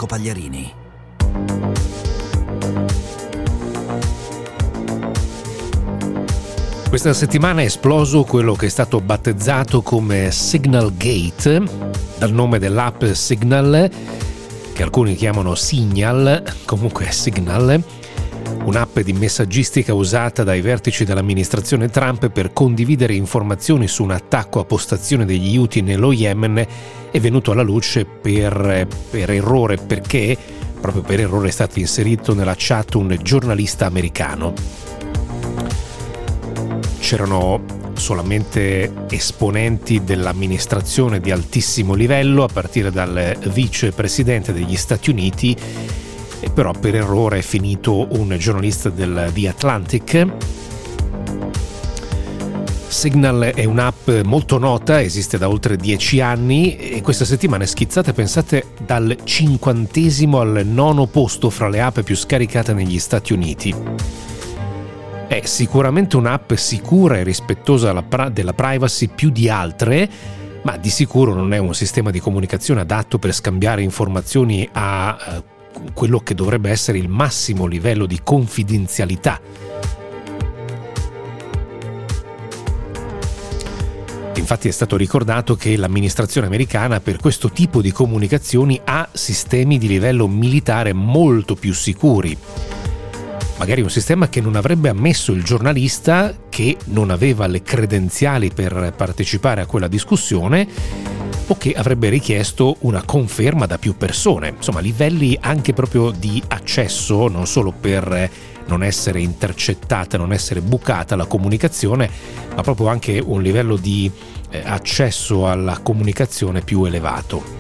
Pagliarini. Questa settimana è esploso quello che è stato battezzato come Signal Gate, dal nome dell'app Signal, che alcuni chiamano Signal, comunque Signal, un'app di messaggistica usata dai vertici dell'amministrazione Trump per condividere informazioni su un attacco a postazione degli Houthi nello Yemen. È venuto alla luce per errore, perché proprio per errore è stato inserito nella chat un giornalista americano. C'erano solamente esponenti dell'amministrazione di altissimo livello, a partire dal vicepresidente degli Stati Uniti, e però per errore è finito un giornalista del The Atlantic. Signal è un'app molto nota, esiste da oltre 10 anni e questa settimana è schizzata, pensate, dal 50° al 9° posto fra le app più scaricate negli Stati Uniti. È sicuramente un'app sicura e rispettosa della privacy più di altre, ma di sicuro non è un sistema di comunicazione adatto per scambiare informazioni a quello che dovrebbe essere il massimo livello di confidenzialità. Infatti è stato ricordato che l'amministrazione americana per questo tipo di comunicazioni ha sistemi di livello militare molto più sicuri. Magari un sistema che non avrebbe ammesso il giornalista che non aveva le credenziali per partecipare a quella discussione, o che avrebbe richiesto una conferma da più persone. Insomma, livelli anche proprio di accesso, non solo per non essere intercettata, non essere bucata la comunicazione, ma proprio anche un livello di accesso alla comunicazione più elevato.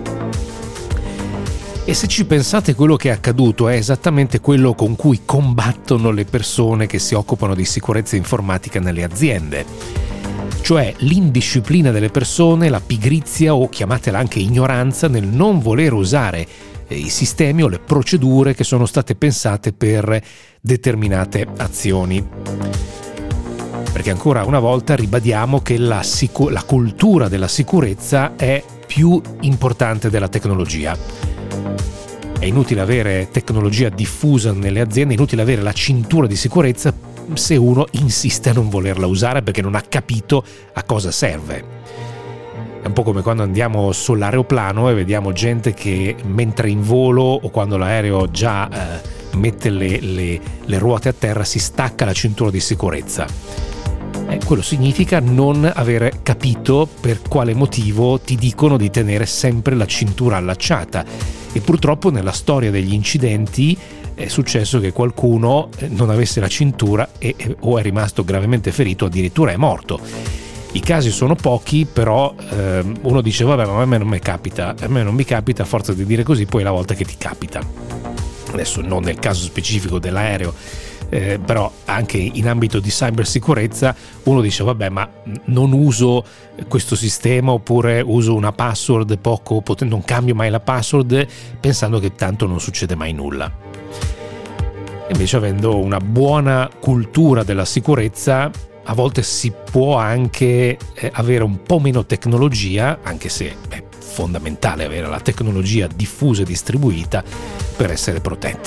E se ci pensate, quello che è accaduto è esattamente quello con cui combattono le persone che si occupano di sicurezza informatica nelle aziende. Cioè l'indisciplina delle persone, la pigrizia o chiamatela anche ignoranza nel non voler usare i sistemi o le procedure che sono state pensate per determinate azioni. Perché ancora una volta ribadiamo che la cultura della sicurezza è più importante della tecnologia. È inutile avere tecnologia diffusa nelle aziende, è inutile avere la cintura di sicurezza se uno insiste a non volerla usare perché non ha capito a cosa serve. È un po' come quando andiamo sull'aeroplano e vediamo gente che mentre in volo o quando l'aereo già mette le ruote a terra si stacca la cintura di sicurezza. Quello significa non aver capito per quale motivo ti dicono di tenere sempre la cintura allacciata. E purtroppo nella storia degli incidenti è successo che qualcuno non avesse la cintura o è rimasto gravemente ferito, addirittura è morto. I casi sono pochi, però uno dice vabbè, ma a me non mi capita, a forza di dire così, poi è la volta che ti capita. Adesso non nel caso specifico dell'aereo, però anche in ambito di cybersicurezza uno dice vabbè, ma non uso questo sistema, oppure uso una password poco potente, non cambio mai la password pensando che tanto non succede mai nulla. Invece, avendo una buona cultura della sicurezza, a volte si può anche avere un po' meno tecnologia, anche se è fondamentale avere la tecnologia diffusa e distribuita per essere protetti.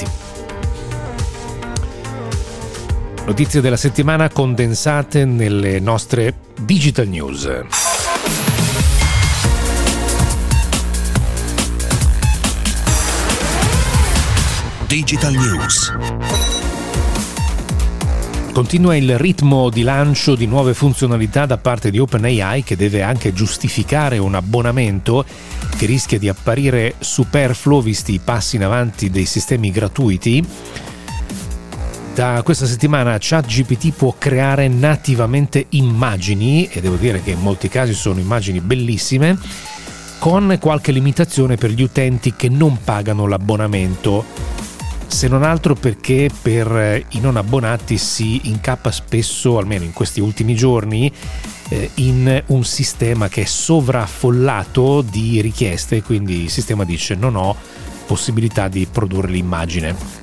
Notizie della settimana condensate nelle nostre Digital News. Digital News. Continua il ritmo di lancio di nuove funzionalità da parte di OpenAI, che deve anche giustificare un abbonamento che rischia di apparire superfluo visti i passi in avanti dei sistemi gratuiti. Da questa settimana ChatGPT può creare nativamente immagini, e devo dire che in molti casi sono immagini bellissime, con qualche limitazione per gli utenti che non pagano l'abbonamento, se non altro perché per i non abbonati si incappa spesso, almeno in questi ultimi giorni, in un sistema che è sovraffollato di richieste, quindi il sistema dice non ho possibilità di produrre l'immagine.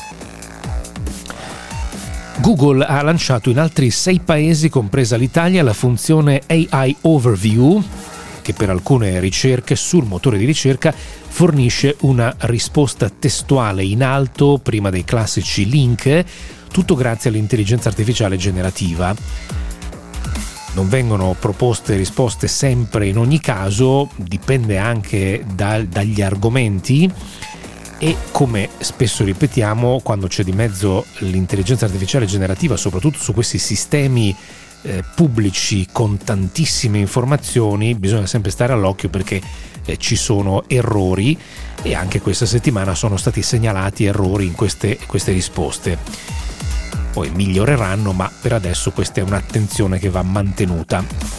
Google ha lanciato in altri 6 paesi, compresa l'Italia, la funzione AI Overview, che per alcune ricerche sul motore di ricerca fornisce una risposta testuale in alto prima dei classici link, tutto grazie all'intelligenza artificiale generativa. Non vengono proposte risposte sempre in ogni caso, dipende anche dagli argomenti, e come spesso ripetiamo, quando c'è di mezzo l'intelligenza artificiale generativa, soprattutto su questi sistemi pubblici con tantissime informazioni, bisogna sempre stare all'occhio perché ci sono errori, e anche questa settimana sono stati segnalati errori in queste risposte. Poi miglioreranno, ma per adesso questa è un'attenzione che va mantenuta.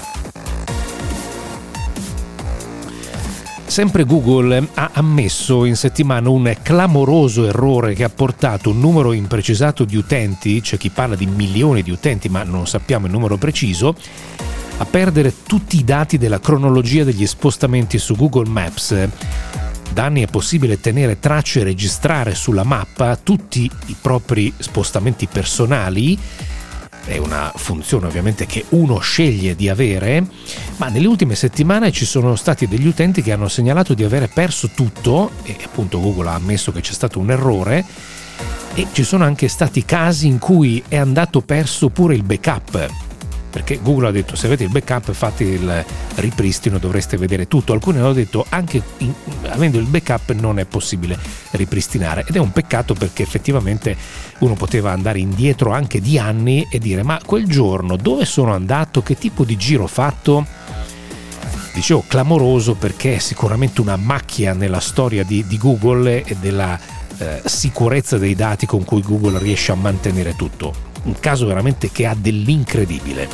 Sempre Google ha ammesso in settimana un clamoroso errore che ha portato un numero imprecisato di utenti, c'è chi parla di milioni di utenti ma non sappiamo il numero preciso, a perdere tutti i dati della cronologia degli spostamenti su Google Maps. Da anni è possibile tenere tracce e registrare sulla mappa tutti i propri spostamenti personali. È una funzione ovviamente che uno sceglie di avere, ma nelle ultime settimane ci sono stati degli utenti che hanno segnalato di avere perso tutto, e appunto Google ha ammesso che c'è stato un errore, e ci sono anche stati casi in cui è andato perso pure il backup, perché Google ha detto: se avete il backup fate il ripristino, dovreste vedere tutto. Alcuni hanno detto anche avendo il backup non è possibile ripristinare, ed è un peccato perché effettivamente uno poteva andare indietro anche di anni e dire: ma quel giorno dove sono andato, che tipo di giro ho fatto? Dicevo clamoroso perché è sicuramente una macchia nella storia di Google e della sicurezza dei dati con cui Google riesce a mantenere tutto. Un caso veramente che ha dell'incredibile.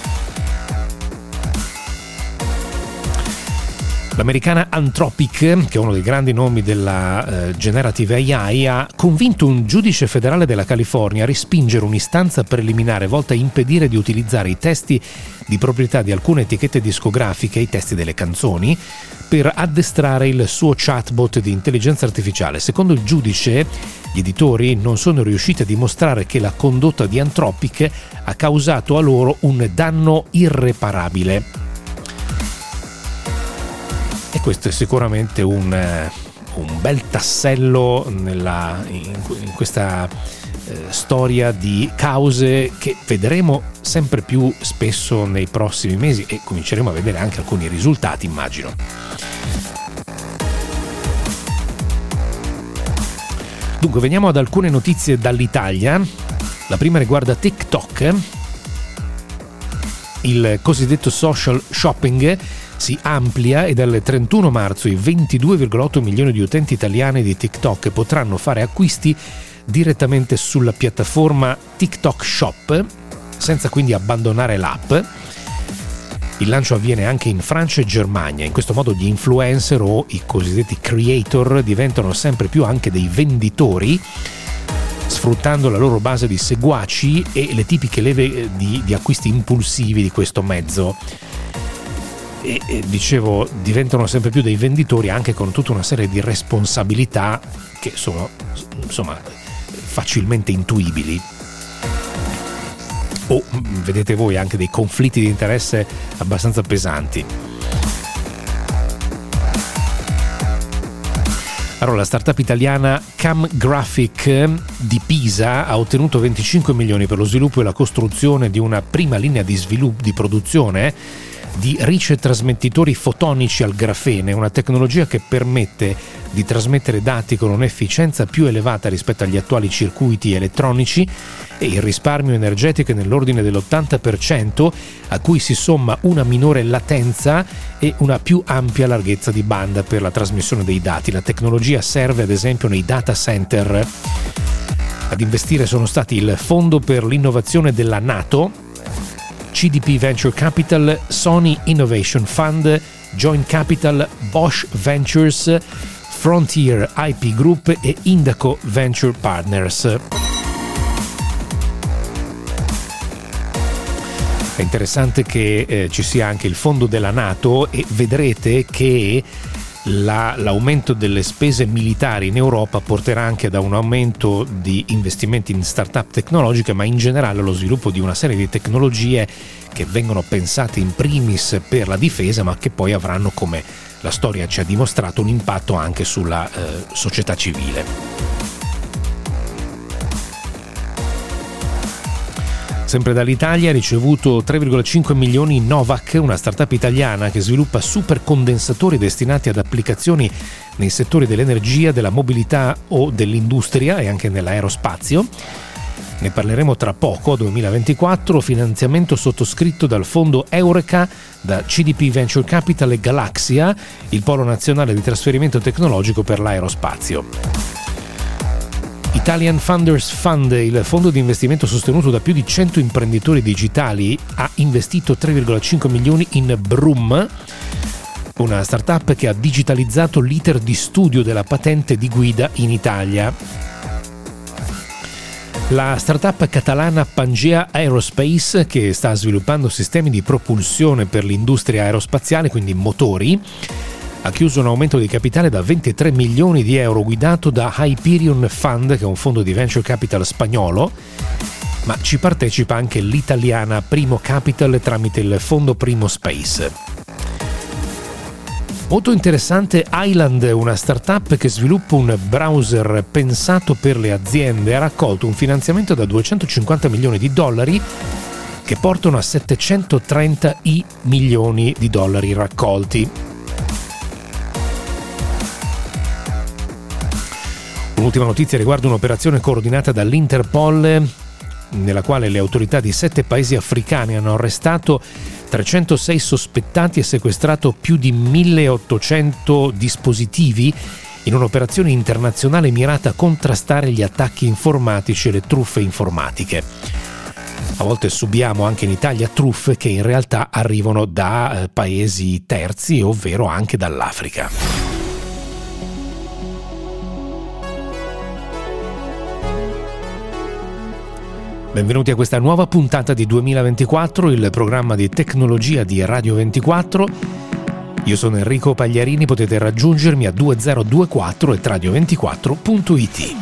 L'americana Anthropic, che è uno dei grandi nomi della generative AI, ha convinto un giudice federale della California a respingere un'istanza preliminare volta a impedire di utilizzare i testi di proprietà di alcune etichette discografiche, i testi delle canzoni, per addestrare il suo chatbot di intelligenza artificiale. Secondo il giudice, gli editori non sono riusciti a dimostrare che la condotta di Anthropic ha causato a loro un danno irreparabile. E questo è sicuramente un bel tassello in questa storia di cause che vedremo sempre più spesso nei prossimi mesi, e cominceremo a vedere anche alcuni risultati, immagino. Dunque, veniamo ad alcune notizie dall'Italia. La prima riguarda TikTok. Il cosiddetto social shopping si amplia e dal 31 marzo i 22,8 milioni di utenti italiani di TikTok potranno fare acquisti direttamente sulla piattaforma TikTok Shop, senza quindi abbandonare l'app. Il lancio avviene anche in Francia e Germania. In questo modo gli influencer o i cosiddetti creator diventano sempre più anche dei venditori, sfruttando la loro base di seguaci e le tipiche leve di acquisti impulsivi di questo mezzo. E dicevo, diventano sempre più dei venditori anche con tutta una serie di responsabilità che sono, insomma, facilmente intuibili. O vedete voi anche dei conflitti di interesse abbastanza pesanti. Allora, la startup italiana Cam Graphic di Pisa ha ottenuto 25 milioni per lo sviluppo e la costruzione di una prima linea di sviluppo di produzione di ricetrasmettitori fotonici al grafene, una tecnologia che permette di trasmettere dati con un'efficienza più elevata rispetto agli attuali circuiti elettronici, e il risparmio energetico è nell'ordine dell'80%, a cui si somma una minore latenza e una più ampia larghezza di banda per la trasmissione dei dati. La tecnologia serve ad esempio nei data center. Ad investire sono stati il Fondo per l'innovazione della NATO, CDP Venture Capital, Sony Innovation Fund, Joint Capital, Bosch Ventures, Frontier IP Group e Indaco Venture Partners. È interessante che ci sia anche il fondo della NATO, e vedrete che l'aumento delle spese militari in Europa porterà anche ad un aumento di investimenti in start-up tecnologiche, ma in generale lo sviluppo di una serie di tecnologie che vengono pensate in primis per la difesa, ma che poi avranno, come la storia ci ha dimostrato, un impatto anche sulla società civile. Sempre dall'Italia ha ricevuto 3,5 milioni Novac, una startup italiana che sviluppa supercondensatori destinati ad applicazioni nei settori dell'energia, della mobilità o dell'industria e anche nell'aerospazio. Ne parleremo tra poco, 2024, finanziamento sottoscritto dal fondo Eureka, da CDP Venture Capital e Galaxia, il polo nazionale di trasferimento tecnologico per l'aerospazio. Italian Funders Fund, il fondo di investimento sostenuto da più di 100 imprenditori digitali, ha investito 3,5 milioni in Broom, una startup che ha digitalizzato l'iter di studio della patente di guida in Italia. La startup catalana Pangea Aerospace, che sta sviluppando sistemi di propulsione per l'industria aerospaziale, quindi motori, ha chiuso un aumento di capitale da 23 milioni di euro guidato da Hyperion Fund, che è un fondo di venture capital spagnolo, ma ci partecipa anche l'italiana Primo Capital tramite il fondo Primo Space. Molto interessante Island, una startup che sviluppa un browser pensato per le aziende, ha raccolto un finanziamento da 250 milioni di dollari che portano a 730 milioni di dollari raccolti. Un'ultima notizia riguarda un'operazione coordinata dall'Interpol, nella quale le autorità di 7 paesi africani hanno arrestato 306 sospettati e sequestrato più di 1800 dispositivi in un'operazione internazionale mirata a contrastare gli attacchi informatici e le truffe informatiche. A volte subiamo anche in Italia truffe che in realtà arrivano da paesi terzi, ovvero anche dall'Africa. Benvenuti a questa nuova puntata di 2024, il programma di tecnologia di Radio 24. Io sono Enrico Pagliarini, potete raggiungermi a 2024 e radio24.it.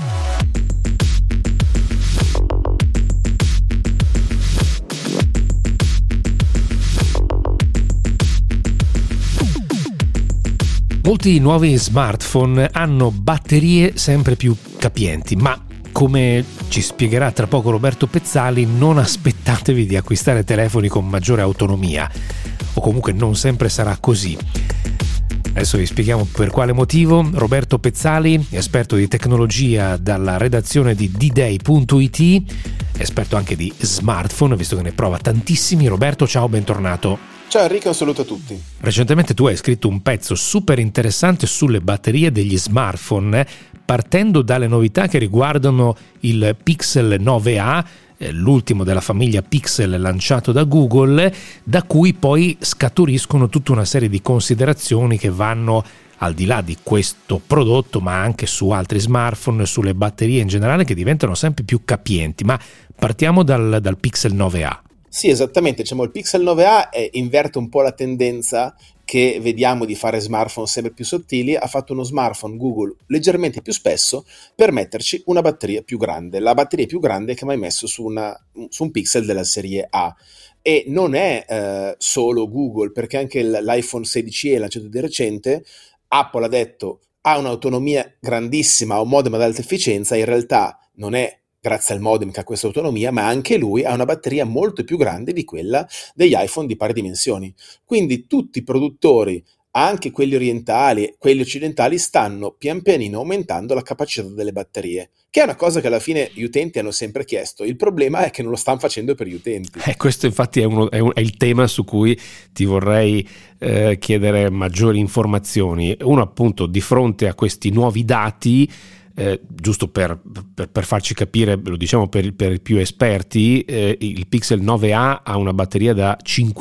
Molti nuovi smartphone hanno batterie sempre più capienti, ma come ci spiegherà tra poco Roberto Pezzali, non aspettatevi di acquistare telefoni con maggiore autonomia, o comunque non sempre sarà così. Adesso vi spieghiamo per quale motivo. Roberto Pezzali, esperto di tecnologia dalla redazione di dday.it, esperto anche di smartphone, visto che ne prova tantissimi. Roberto, ciao, bentornato. Ciao Enrico, un saluto a tutti. Recentemente tu hai scritto un pezzo super interessante sulle batterie degli smartphone, partendo dalle novità che riguardano il Pixel 9a, l'ultimo della famiglia Pixel lanciato da Google, da cui poi scaturiscono tutta una serie di considerazioni che vanno al di là di questo prodotto, ma anche su altri smartphone, sulle batterie in generale, che diventano sempre più capienti. Ma partiamo dal Pixel 9a. Sì, esattamente, diciamo il Pixel 9a inverte un po' la tendenza che vediamo di fare smartphone sempre più sottili. Ha fatto uno smartphone Google leggermente più spesso per metterci una batteria più grande, la batteria più grande che mai messo su un Pixel della serie A. E non è solo Google, perché anche l'iPhone 16e lanciato di recente, Apple ha detto ha un'autonomia grandissima, ha un modem ad alta efficienza. In realtà non è grazie al modem che ha questa autonomia, ma anche lui ha una batteria molto più grande di quella degli iPhone di pari dimensioni. Quindi tutti i produttori, anche quelli orientali, quelli occidentali, stanno pian pianino aumentando la capacità delle batterie, che è una cosa che alla fine gli utenti hanno sempre chiesto. Il problema è che non lo stanno facendo per gli utenti. Questo infatti è il tema su cui ti vorrei chiedere maggiori informazioni. Uno, appunto, di fronte a questi nuovi dati, giusto per farci capire, lo diciamo per i più esperti, il Pixel 9a ha una batteria da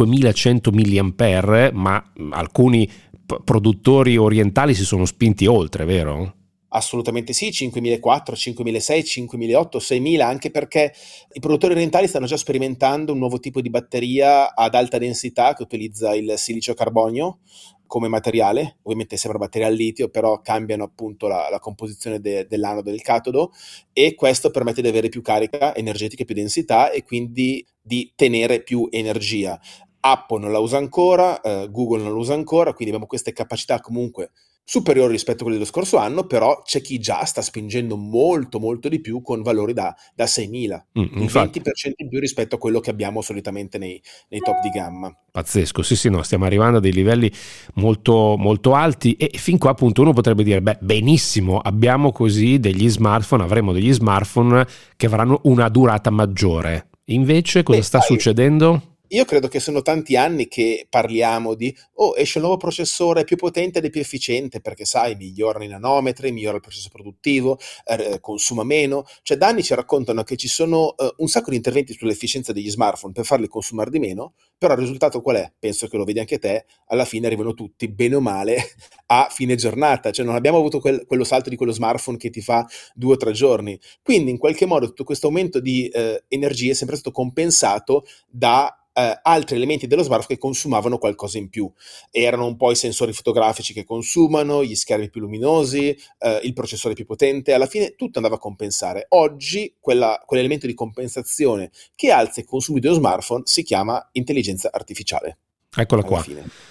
5100 mAh, ma alcuni produttori orientali si sono spinti oltre, vero? Assolutamente sì, 5400, 5600, 5800, 6000, anche perché i produttori orientali stanno già sperimentando un nuovo tipo di batteria ad alta densità che utilizza il silicio carbonio come materiale, ovviamente sembra batteria al litio, però cambiano appunto la composizione dell'anodo e del catodo, e questo permette di avere più carica energetica e più densità e quindi di tenere più energia. Apple non la usa ancora, Google non la usa ancora, quindi abbiamo queste capacità comunque superiori rispetto a quelli dello scorso anno, però c'è chi già sta spingendo molto molto di più con valori da 6.000, il 20% in più rispetto a quello che abbiamo solitamente nei top di gamma. Pazzesco, sì, no, stiamo arrivando a dei livelli molto, molto alti, e fin qua appunto uno potrebbe dire, benissimo, abbiamo così avremo degli smartphone che avranno una durata maggiore. Invece cosa sta succedendo? Io credo che sono tanti anni che parliamo di esce un nuovo processore più potente ed è più efficiente, perché sai, migliorano i nanometri, migliora il processo produttivo, consuma meno. Cioè da anni ci raccontano che ci sono un sacco di interventi sull'efficienza degli smartphone per farli consumare di meno, però il risultato qual è? Penso che lo vedi anche te, alla fine arrivano tutti bene o male a fine giornata, cioè non abbiamo avuto quello salto di quello smartphone che ti fa 2 o 3 giorni. Quindi in qualche modo tutto questo aumento di energia è sempre stato compensato da altri elementi dello smartphone che consumavano qualcosa in più. Erano un po' i sensori fotografici che consumano, gli schermi più luminosi, il processore più potente, alla fine tutto andava a compensare. Oggi quell'elemento di compensazione che alza i consumi dello smartphone si chiama intelligenza artificiale. Eccola qua.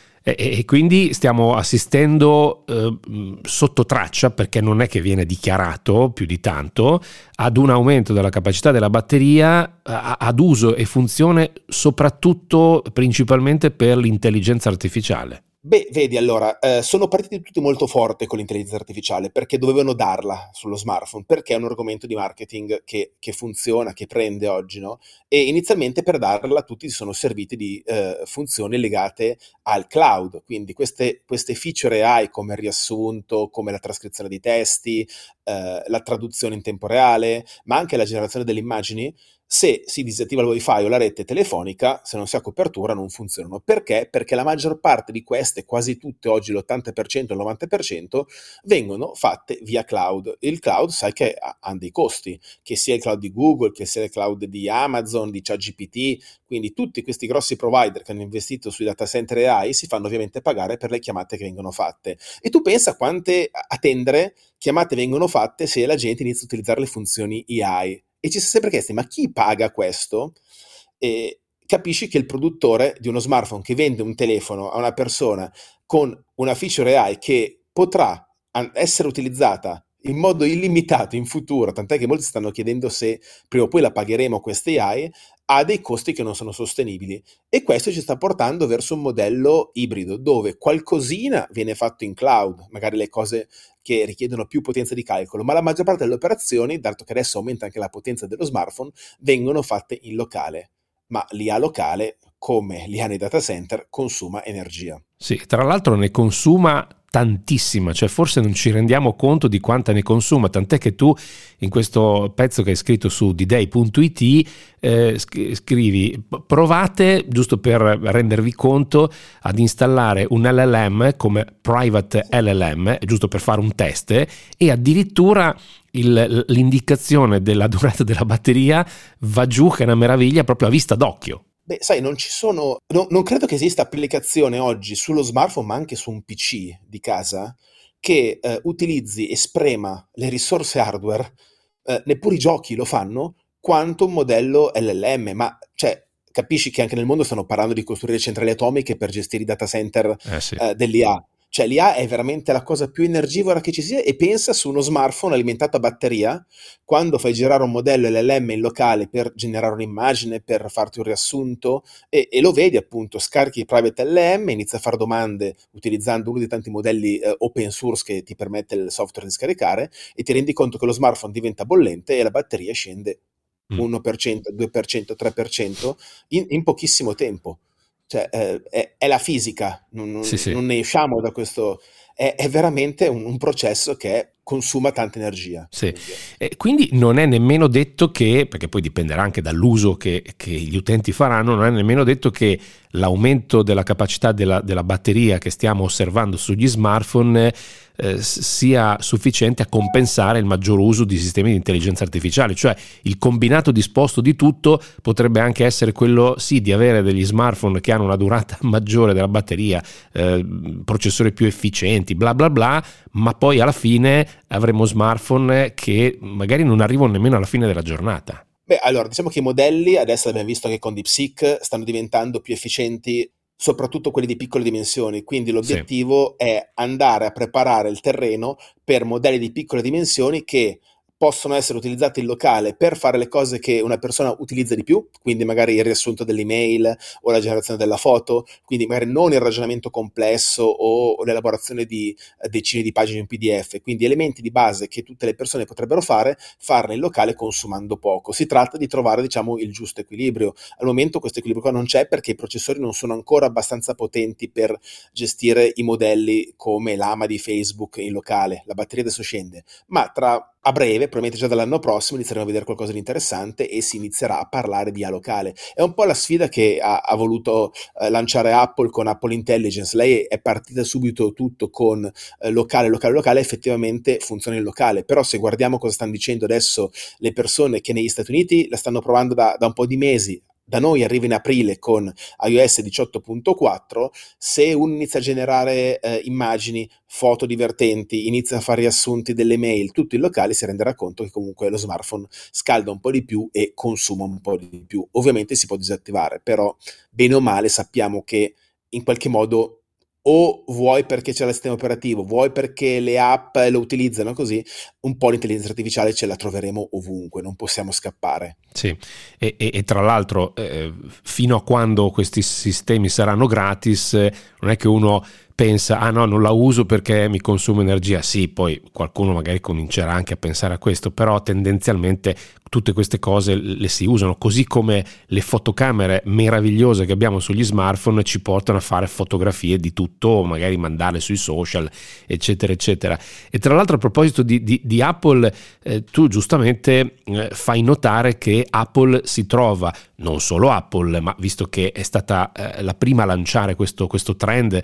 E quindi stiamo assistendo sotto traccia, perché non è che viene dichiarato più di tanto, ad un aumento della capacità della batteria ad uso e funzione soprattutto principalmente per l'intelligenza artificiale. Vedi, allora, sono partiti tutti molto forte con l'intelligenza artificiale perché dovevano darla sullo smartphone, perché è un argomento di marketing che funziona, che prende oggi, no? E inizialmente per darla tutti si sono serviti di funzioni legate al cloud, quindi queste feature AI come il riassunto, come la trascrizione di testi, la traduzione in tempo reale, ma anche la generazione delle immagini. Se si disattiva il wifi o la rete telefonica, se non si ha copertura non funzionano. Perché? Perché la maggior parte di queste, quasi tutte oggi, l'80%, il 90%, vengono fatte via cloud. Il cloud sai che ha dei costi, che sia il cloud di Google, che sia il cloud di Amazon, di ChatGPT, quindi tutti questi grossi provider che hanno investito sui data center AI si fanno ovviamente pagare per le chiamate che vengono fatte. E tu pensa quante chiamate vengono fatte se la gente inizia a utilizzare le funzioni AI. E ci si è sempre chiesti, ma chi paga questo? E capisci che il produttore di uno smartphone che vende un telefono a una persona con una feature AI che potrà essere utilizzata in modo illimitato in futuro, tant'è che molti stanno chiedendo se prima o poi la pagheremo queste AI, ha dei costi che non sono sostenibili. E questo ci sta portando verso un modello ibrido, dove qualcosina viene fatto in cloud, magari le cose che richiedono più potenza di calcolo, ma la maggior parte delle operazioni, dato che adesso aumenta anche la potenza dello smartphone, vengono fatte in locale. Ma l'IA locale, come l'IA nei data center, consuma energia. Sì, tra l'altro ne consuma tantissima, cioè forse non ci rendiamo conto di quanta ne consuma, tant'è che tu in questo pezzo che hai scritto su dday.it scrivi: provate, giusto per rendervi conto, ad installare un LLM come private LLM, giusto per fare un test, e addirittura l'indicazione della durata della batteria va giù, che è una meraviglia proprio a vista d'occhio. Sai, non credo che esista applicazione oggi sullo smartphone, ma anche su un PC di casa, che utilizzi e sprema le risorse hardware, neppure i giochi lo fanno, quanto un modello LLM. Ma cioè, capisci che anche nel mondo stanno parlando di costruire centrali atomiche per gestire i data center dell'IA. Cioè l'IA è veramente la cosa più energivora che ci sia, e pensa su uno smartphone alimentato a batteria, quando fai girare un modello LLM in locale per generare un'immagine, per farti un riassunto, e lo vedi appunto, scarichi il private LLM, inizia a fare domande utilizzando uno dei tanti modelli open source che ti permette il software di scaricare, e ti rendi conto che lo smartphone diventa bollente e la batteria scende 1%, 2%, 3% in pochissimo tempo. Cioè, è la fisica, non ne usciamo da questo, è veramente un processo che consuma tanta energia. Sì. Quindi non è nemmeno detto che, perché poi dipenderà anche dall'uso che gli utenti faranno, non è nemmeno detto che l'aumento della capacità della batteria che stiamo osservando sugli smartphone sia sufficiente a compensare il maggior uso di sistemi di intelligenza artificiale. Cioè il combinato disposto di tutto potrebbe anche essere quello sì di avere degli smartphone che hanno una durata maggiore della batteria, processori più efficienti, bla bla bla, ma poi alla fine avremo smartphone che magari non arrivano nemmeno alla fine della giornata. Beh, allora, diciamo che i modelli, adesso abbiamo visto che con DeepSeek stanno diventando più efficienti, soprattutto quelli di piccole dimensioni, quindi l'obiettivo è andare a preparare il terreno per modelli di piccole dimensioni che possono essere utilizzati in locale per fare le cose che una persona utilizza di più, quindi magari il riassunto dell'email o la generazione della foto, quindi magari non il ragionamento complesso o l'elaborazione di decine di pagine in PDF, quindi elementi di base che tutte le persone potrebbero farne in locale consumando poco. Si tratta di trovare, diciamo, il giusto equilibrio. Al momento questo equilibrio qua non c'è perché i processori non sono ancora abbastanza potenti per gestire i modelli come l'AMA di Facebook in locale. La batteria adesso scende, ma a breve, probabilmente già dall'anno prossimo, inizieremo a vedere qualcosa di interessante e si inizierà a parlare di A locale. È un po' la sfida che ha voluto lanciare Apple con Apple Intelligence. Lei è partita subito tutto con locale, effettivamente funziona in locale, però se guardiamo cosa stanno dicendo adesso le persone che negli Stati Uniti la stanno provando da un po' di mesi, da noi arriva in aprile con iOS 18.4, se uno inizia a generare immagini, foto divertenti, inizia a fare riassunti delle mail, tutto in locale, si renderà conto che comunque lo smartphone scalda un po' di più e consuma un po' di più. Ovviamente si può disattivare, però bene o male sappiamo che in qualche modo o vuoi perché c'è il sistema operativo, vuoi perché le app lo utilizzano così, un po' l'intelligenza artificiale ce la troveremo ovunque, non possiamo scappare. Sì, e tra l'altro fino a quando questi sistemi saranno gratis, non è che uno pensa, ah no, non la uso perché mi consuma energia. Sì, poi qualcuno magari comincerà anche a pensare a questo, però tendenzialmente tutte queste cose le si usano, così come le fotocamere meravigliose che abbiamo sugli smartphone ci portano a fare fotografie di tutto, magari mandarle sui social, eccetera eccetera. E tra l'altro a proposito di Apple, tu giustamente fai notare che Apple si trova, non solo Apple, ma visto che è stata la prima a lanciare questo trend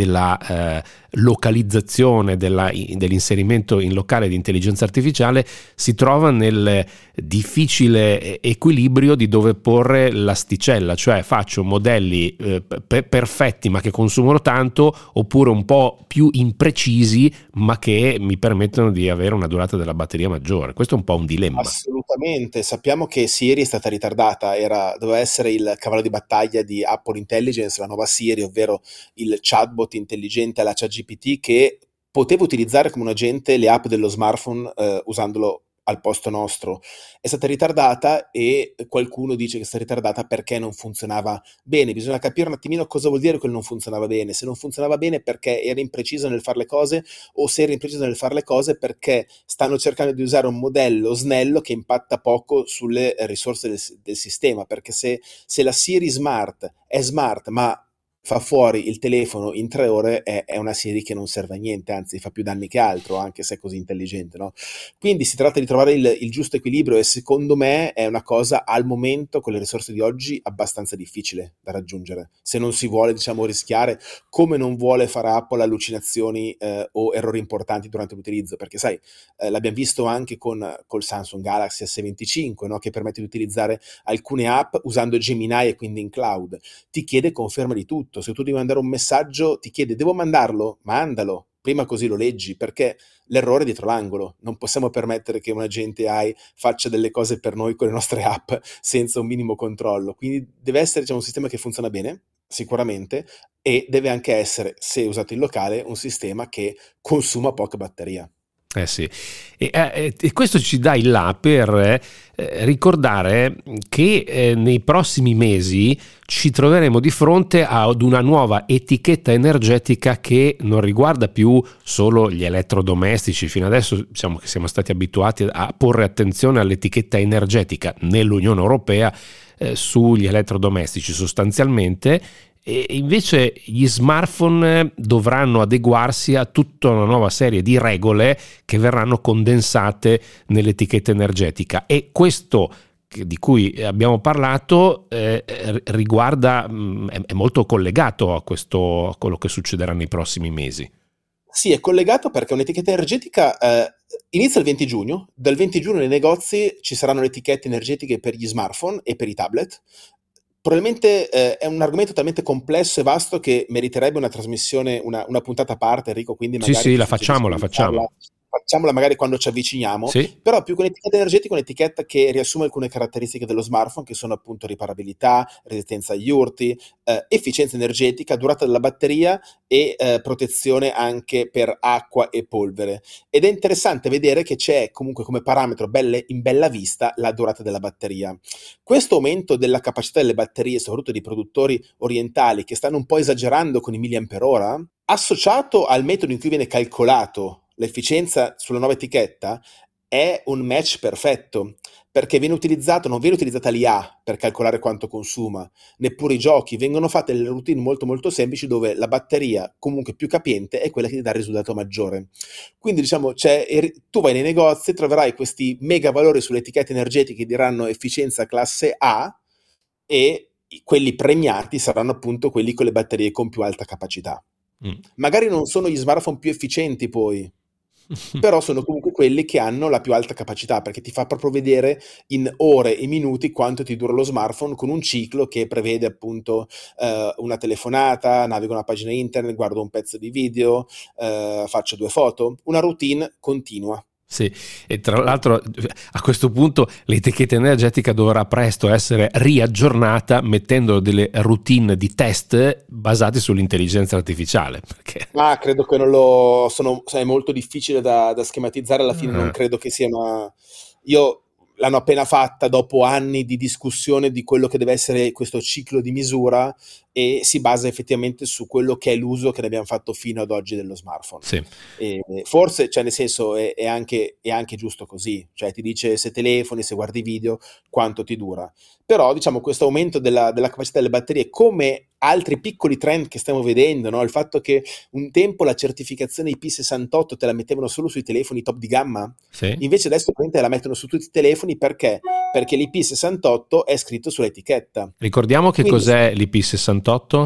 della localizzazione, dell'inserimento in locale di intelligenza artificiale, si trova nel difficile equilibrio di dove porre l'asticella, cioè faccio modelli perfetti ma che consumano tanto, oppure un po' più imprecisi ma che mi permettono di avere una durata della batteria maggiore. Questo è un po' un dilemma. Assolutamente, sappiamo che Siri è stata ritardata, doveva essere il cavallo di battaglia di Apple Intelligence, la nuova Siri, ovvero il chatbot intelligente alla ChatGPT che poteva utilizzare come un agente le app dello smartphone usandolo al posto nostro. È stata ritardata e qualcuno dice che è stata ritardata perché non funzionava bene. Bisogna capire un attimino cosa vuol dire quel non funzionava bene. Se non funzionava bene perché era impreciso nel fare le cose, o se era impreciso nel fare le cose perché stanno cercando di usare un modello snello che impatta poco sulle risorse del sistema, perché se la Siri Smart è smart ma fa fuori il telefono in 3 ore, è una Siri che non serve a niente, anzi fa più danni che altro, anche se è così intelligente, no? Quindi si tratta di trovare il giusto equilibrio e secondo me è una cosa al momento, con le risorse di oggi, abbastanza difficile da raggiungere, se non si vuole, diciamo, rischiare, come non vuole fare Apple, allucinazioni o errori importanti durante l'utilizzo, perché sai, l'abbiamo visto anche col Samsung Galaxy S25, no? Che permette di utilizzare alcune app usando Gemini e quindi in cloud, ti chiede conferma di tutto. Se tu devi mandare un messaggio ti chiede devo mandarlo? Mandalo, prima così lo leggi, perché l'errore è dietro l'angolo. Non possiamo permettere che un agente AI faccia delle cose per noi con le nostre app senza un minimo controllo, quindi deve essere, diciamo, un sistema che funziona bene sicuramente, e deve anche essere, se usato in locale, un sistema che consuma poca batteria. Sì, e questo ci dà il là per ricordare che nei prossimi mesi ci troveremo di fronte ad una nuova etichetta energetica che non riguarda più solo gli elettrodomestici. Fino adesso diciamo che siamo stati abituati a porre attenzione all'etichetta energetica nell'Unione Europea sugli elettrodomestici sostanzialmente. E invece gli smartphone dovranno adeguarsi a tutta una nuova serie di regole che verranno condensate nell'etichetta energetica, e questo di cui abbiamo parlato riguarda, è molto collegato a quello che succederà nei prossimi mesi. Sì, è collegato perché un'etichetta energetica inizia il 20 giugno. Dal 20 giugno nei negozi ci saranno le etichette energetiche per gli smartphone e per i tablet. Probabilmente è un argomento talmente complesso e vasto che meriterebbe una trasmissione, una puntata a parte, Enrico, quindi magari Sì, la facciamo. Facciamola magari quando ci avviciniamo, Sì. però più che un'etichetta energetica, un'etichetta che riassume alcune caratteristiche dello smartphone, che sono appunto riparabilità, resistenza agli urti, efficienza energetica, durata della batteria e protezione anche per acqua e polvere. Ed è interessante vedere che c'è comunque come parametro in bella vista la durata della batteria. Questo aumento della capacità delle batterie, soprattutto di produttori orientali che stanno un po' esagerando con i milliampere-ora, associato al metodo in cui viene calcolato l'efficienza sulla nuova etichetta, è un match perfetto, perché non viene utilizzata l'IA per calcolare quanto consuma, neppure i giochi, vengono fatte delle routine molto molto semplici dove la batteria comunque più capiente è quella che ti dà il risultato maggiore. Quindi diciamo, tu vai nei negozi e troverai questi mega valori sulle etichette energetiche che diranno efficienza classe A, e quelli premiati saranno appunto quelli con le batterie con più alta capacità. Magari non sono gli smartphone più efficienti poi, però sono comunque quelli che hanno la più alta capacità, perché ti fa proprio vedere in ore e minuti quanto ti dura lo smartphone, con un ciclo che prevede appunto una telefonata, navigo una pagina internet, guardo un pezzo di video, faccio 2 foto, una routine continua. Sì, e tra l'altro a questo punto l'etichetta energetica dovrà presto essere riaggiornata mettendo delle routine di test basate sull'intelligenza artificiale. Perché... credo che è molto difficile da schematizzare, alla fine non credo che sia l'hanno appena fatta dopo anni di discussione di quello che deve essere questo ciclo di misura, e si basa effettivamente su quello che è l'uso che ne abbiamo fatto fino ad oggi dello smartphone. Sì. E forse, cioè nel senso, è anche giusto così, cioè ti dice se telefoni, se guardi video, quanto ti dura. Però diciamo questo aumento della capacità delle batterie, come altri piccoli trend che stiamo vedendo, no? Il fatto che un tempo la certificazione IP68 te la mettevano solo sui telefoni top di gamma, sì. Invece adesso la mettono su tutti i telefoni. Perché? Perché l'IP68 è scritto sull'etichetta. Ricordiamo che cos'è l'IP68?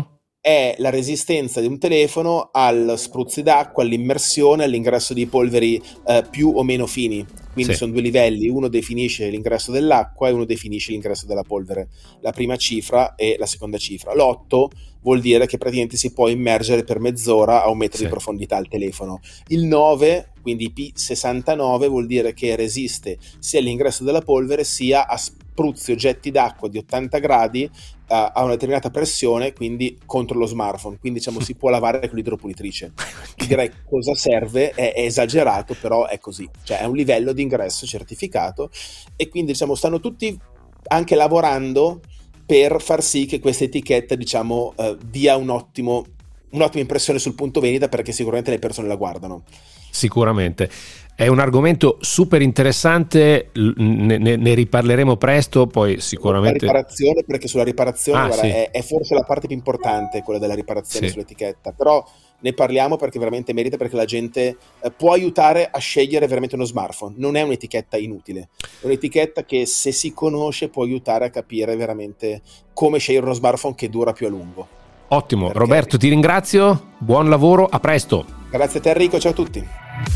È la resistenza di un telefono al spruzzi d'acqua, all'immersione, all'ingresso di polveri più o meno fini. Quindi sono 2 livelli, uno definisce l'ingresso dell'acqua e uno definisce l'ingresso della polvere. La prima cifra e la seconda cifra. L'8 vuol dire che praticamente si può immergere per mezz'ora a 1 metro di profondità il telefono. Il 9, quindi P69, vuol dire che resiste sia all'ingresso della polvere sia a spruzzi o getti d'acqua di 80 gradi a una determinata pressione, quindi contro lo smartphone. Quindi diciamo si può lavare con l'idropulitrice. Direi cosa serve, è esagerato, però è così, cioè è un livello di ingresso certificato, e quindi diciamo stanno tutti anche lavorando per far sì che questa etichetta diciamo dia un'ottima impressione sul punto vendita, perché sicuramente le persone la guardano. Sicuramente. È un argomento super interessante, ne riparleremo presto, poi sicuramente... La riparazione, perché sulla riparazione è forse la parte più importante, quella della riparazione sull'etichetta, però ne parliamo perché veramente merita, perché la gente può aiutare a scegliere veramente uno smartphone. Non è un'etichetta inutile, è un'etichetta che, se si conosce, può aiutare a capire veramente come scegliere uno smartphone che dura più a lungo. Ottimo, Roberto, ti ringrazio, buon lavoro, a presto. Grazie a te Enrico, ciao a tutti.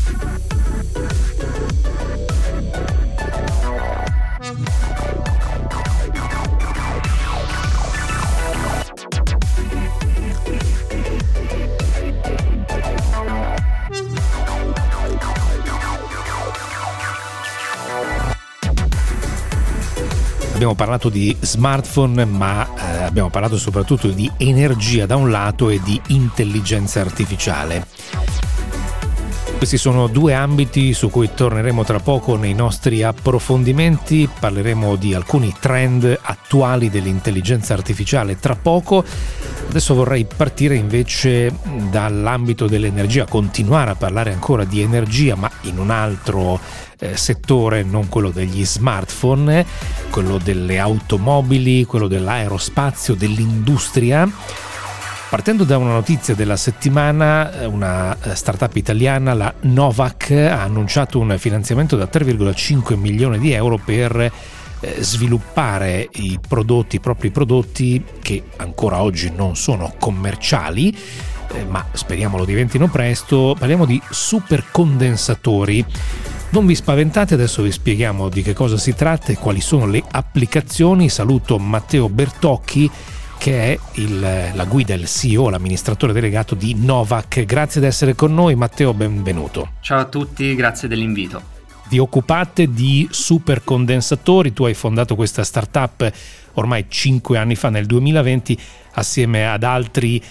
Abbiamo parlato di smartphone, ma abbiamo parlato soprattutto di energia da un lato e di intelligenza artificiale. Questi sono 2 ambiti su cui torneremo tra poco nei nostri approfondimenti. Parleremo di alcuni trend attuali dell'intelligenza artificiale tra poco. Adesso vorrei partire invece dall'ambito dell'energia, continuare a parlare ancora di energia, ma in un altro settore, non quello degli smartphone, quello delle automobili, quello dell'aerospazio, dell'industria. Partendo da una notizia della settimana, una startup italiana, la Novac, ha annunciato un finanziamento da 3,5 milioni di euro per sviluppare i propri prodotti che ancora oggi non sono commerciali, ma speriamo lo diventino presto. Parliamo di supercondensatori. Non vi spaventate, adesso vi spieghiamo di che cosa si tratta e quali sono le applicazioni. Saluto Matteo Bertocchi, che è la guida, il CEO, l'amministratore delegato di Novac. Grazie di essere con noi, Matteo, benvenuto. Ciao a tutti, grazie dell'invito. Vi occupate di supercondensatori, tu hai fondato questa startup ormai 5 anni fa, nel 2020, assieme ad altri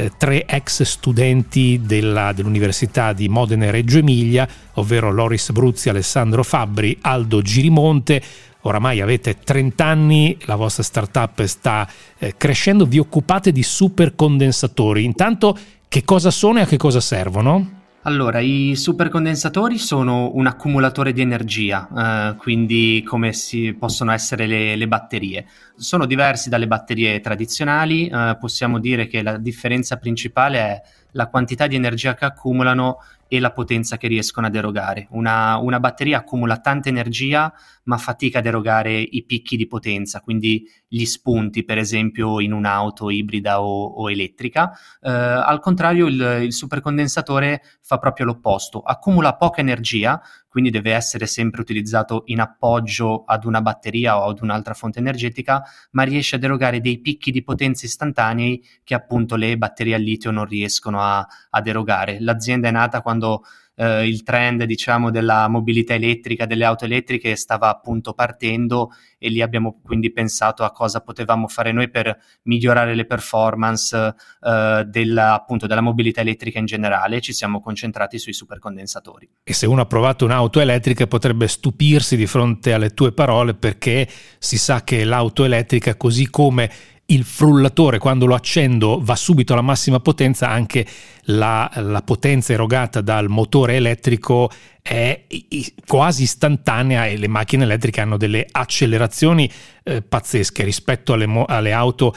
3 ex studenti dell'Università di Modena e Reggio Emilia, ovvero Loris Bruzzi, Alessandro Fabbri, Aldo Girimonte. Oramai avete 30 anni, la vostra startup sta crescendo, vi occupate di supercondensatori. Intanto, che cosa sono e a che cosa servono? Allora, i supercondensatori sono un accumulatore di energia, quindi come si possono essere le batterie. Sono diversi dalle batterie tradizionali, possiamo dire che la differenza principale è la quantità di energia che accumulano e la potenza che riescono ad erogare. Una batteria accumula tanta energia ma fatica ad erogare i picchi di potenza, quindi gli spunti per esempio in un'auto ibrida o elettrica. Al contrario il supercondensatore fa proprio l'opposto, accumula poca energia, quindi deve essere sempre utilizzato in appoggio ad una batteria o ad un'altra fonte energetica, ma riesce ad erogare dei picchi di potenza istantanei che appunto le batterie al litio non riescono ad erogare. L'azienda è nata quando il trend, diciamo, della mobilità elettrica, delle auto elettriche stava appunto partendo, e lì abbiamo quindi pensato a cosa potevamo fare noi per migliorare le performance della mobilità elettrica in generale. Ci siamo concentrati sui supercondensatori. E se uno ha provato un'auto elettrica potrebbe stupirsi di fronte alle tue parole, perché si sa che l'auto elettrica, così come il frullatore quando lo accendo va subito alla massima potenza, anche la potenza erogata dal motore elettrico è quasi istantanea, e le macchine elettriche hanno delle accelerazioni pazzesche rispetto alle auto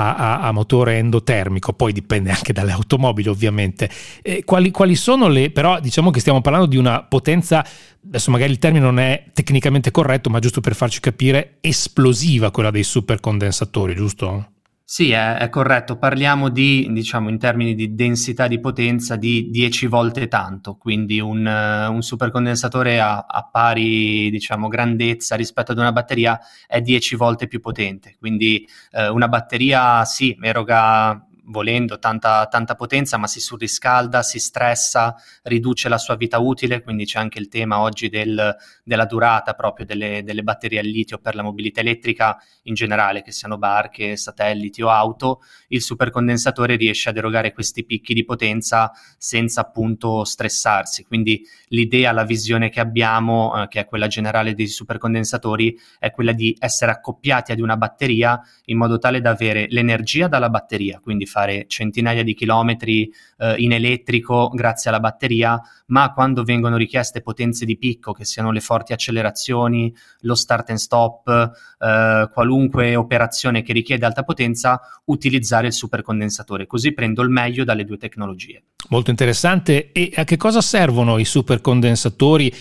a motore endotermico. Poi dipende anche dalle automobili, ovviamente. Quali sono però diciamo che stiamo parlando di una potenza, adesso magari il termine non è tecnicamente corretto, ma giusto per farci capire, esplosiva, quella dei supercondensatori, giusto? Sì, è corretto. Parliamo diciamo, in termini di densità di potenza di 10 volte tanto, quindi un supercondensatore a pari, diciamo, grandezza rispetto ad una batteria è 10 volte più potente. Quindi una batteria sì, eroga volendo tanta potenza, ma si surriscalda, si stressa, riduce la sua vita utile, quindi c'è anche il tema oggi della durata proprio delle batterie al litio per la mobilità elettrica in generale, che siano barche, satelliti o auto. Il supercondensatore riesce ad erogare questi picchi di potenza senza appunto stressarsi, quindi l'idea, la visione che abbiamo, che è quella generale dei supercondensatori, è quella di essere accoppiati ad una batteria in modo tale da avere l'energia dalla batteria, quindi fare centinaia di chilometri in elettrico grazie alla batteria, ma quando vengono richieste potenze di picco, che siano le forti accelerazioni, lo start and stop, qualunque operazione che richiede alta potenza, utilizzare il supercondensatore. Così prendo il meglio dalle due tecnologie. Molto interessante. E a che cosa servono i supercondensatori?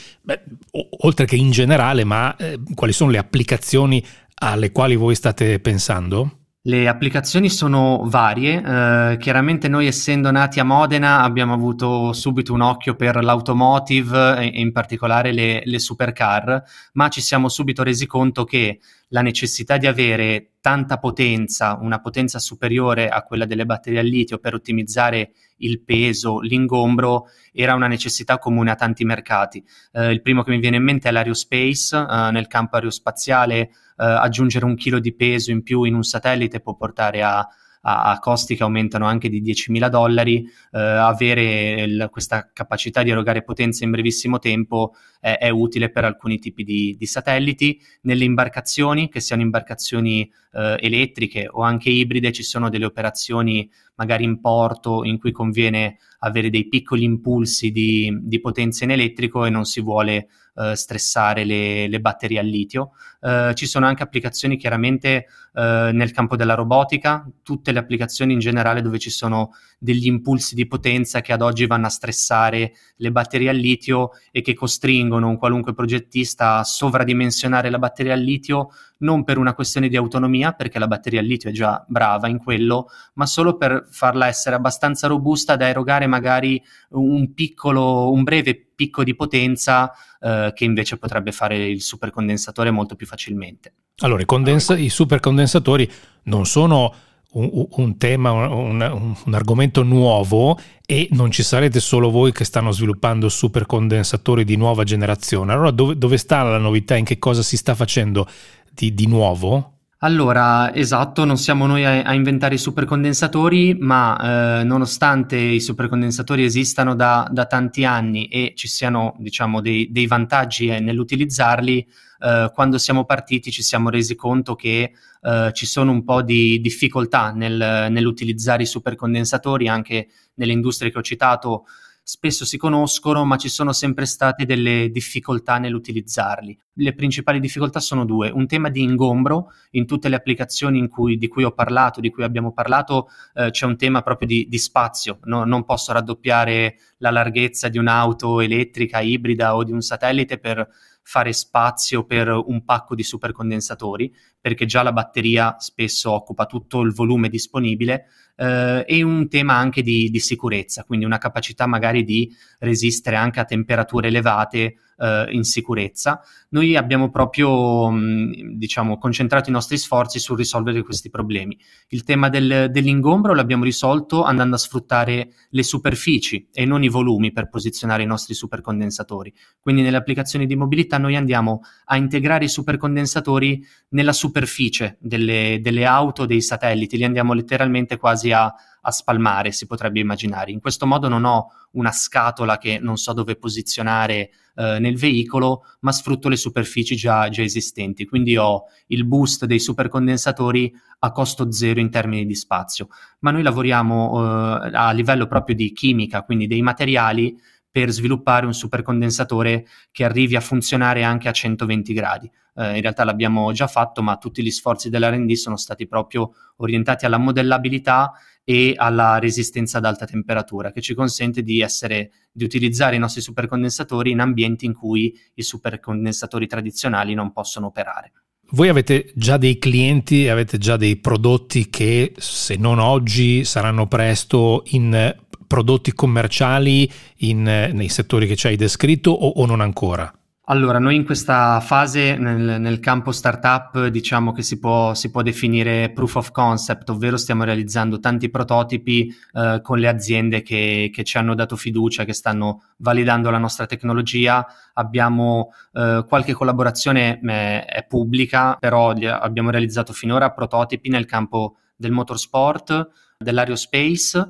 Oltre che in generale, ma quali sono le applicazioni alle quali voi state pensando? Le applicazioni sono varie, chiaramente noi, essendo nati a Modena, abbiamo avuto subito un occhio per l'automotive e in particolare le supercar, ma ci siamo subito resi conto che la necessità di avere tanta potenza, una potenza superiore a quella delle batterie al litio per ottimizzare il peso, l'ingombro, era una necessità comune a tanti mercati. Il primo che mi viene in mente è l'aerospace. Nel campo aerospaziale aggiungere 1 chilo di peso in più in un satellite può portare a costi che aumentano anche di $10.000. Avere questa capacità di erogare potenza in brevissimo tempo è utile per alcuni tipi di satelliti. Nelle imbarcazioni, che siano imbarcazioni elettriche o anche ibride, ci sono delle operazioni magari in porto in cui conviene avere dei piccoli impulsi di potenza in elettrico e non si vuole stressare le batterie al litio. Ci sono anche applicazioni chiaramente nel campo della robotica, tutte le applicazioni in generale dove ci sono degli impulsi di potenza che ad oggi vanno a stressare le batterie al litio e che costringono un qualunque progettista a sovradimensionare la batteria al litio, non per una questione di autonomia, autonomia, perché la batteria al litio è già brava in quello, ma solo per farla essere abbastanza robusta da erogare magari un breve picco di potenza che invece potrebbe fare il supercondensatore molto più facilmente. Allora, i supercondensatori non sono un tema, un argomento nuovo, e non ci sarete solo voi che stanno sviluppando supercondensatori di nuova generazione. Allora dove sta la novità? In che cosa si sta facendo di nuovo? Allora, esatto, non siamo noi a inventare i supercondensatori, ma nonostante i supercondensatori esistano da tanti anni e ci siano, diciamo, dei vantaggi nell'utilizzarli, quando siamo partiti ci siamo resi conto che ci sono un po' di difficoltà nell'utilizzare i supercondensatori. Anche nelle industrie che ho citato spesso si conoscono, ma ci sono sempre state delle difficoltà nell'utilizzarli. Le principali difficoltà sono due: un tema di ingombro. In tutte le applicazioni di cui abbiamo parlato, c'è un tema proprio di spazio. Non posso raddoppiare la larghezza di un'auto elettrica, ibrida o di un satellite per fare spazio per un pacco di supercondensatori, perché già la batteria spesso occupa tutto il volume disponibile. E un tema anche di sicurezza, quindi una capacità magari di resistere anche a temperature elevate in sicurezza. Noi abbiamo proprio concentrato i nostri sforzi sul risolvere questi problemi. Il tema dell'ingombro l'abbiamo risolto andando a sfruttare le superfici e non i volumi per posizionare i nostri supercondensatori. Quindi nelle applicazioni di mobilità noi andiamo a integrare i supercondensatori nella superficie delle auto, dei satelliti, li andiamo letteralmente quasi a spalmare, si potrebbe immaginare. In questo modo non ho una scatola che non so dove posizionare nel veicolo, ma sfrutto le superfici già esistenti, quindi ho il boost dei supercondensatori a costo zero in termini di spazio. Ma noi lavoriamo a livello proprio di chimica, quindi dei materiali, per sviluppare un supercondensatore che arrivi a funzionare anche a 120 gradi. In realtà l'abbiamo già fatto, ma tutti gli sforzi dell'R&D sono stati proprio orientati alla modellabilità e alla resistenza ad alta temperatura, che ci consente di utilizzare i nostri supercondensatori in ambienti in cui i supercondensatori tradizionali non possono operare. Voi avete già dei clienti, avete già dei prodotti che, se non oggi, saranno presto in prodotti commerciali nei settori che ci hai descritto, o non ancora? Allora, noi in questa fase nel campo startup diciamo che si può definire proof of concept, ovvero stiamo realizzando tanti prototipi con le aziende che ci hanno dato fiducia, che stanno validando la nostra tecnologia. Abbiamo qualche collaborazione è pubblica, però abbiamo realizzato finora prototipi nel campo del motorsport, dell'aerospace,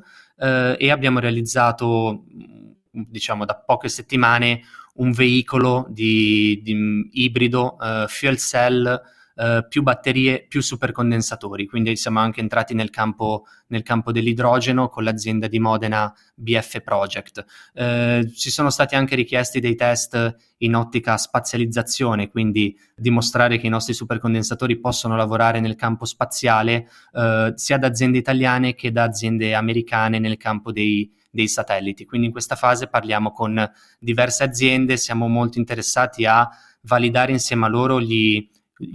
e abbiamo realizzato, diciamo, da poche settimane un veicolo di ibrido, fuel cell, più batterie, più supercondensatori. Quindi siamo anche entrati nel campo dell'idrogeno con l'azienda di Modena BF Project. Ci sono stati anche richiesti dei test in ottica spazializzazione, quindi dimostrare che i nostri supercondensatori possono lavorare nel campo spaziale, sia da aziende italiane che da aziende americane nel campo dei satelliti. Quindi in questa fase parliamo con diverse aziende, siamo molto interessati a validare insieme a loro gli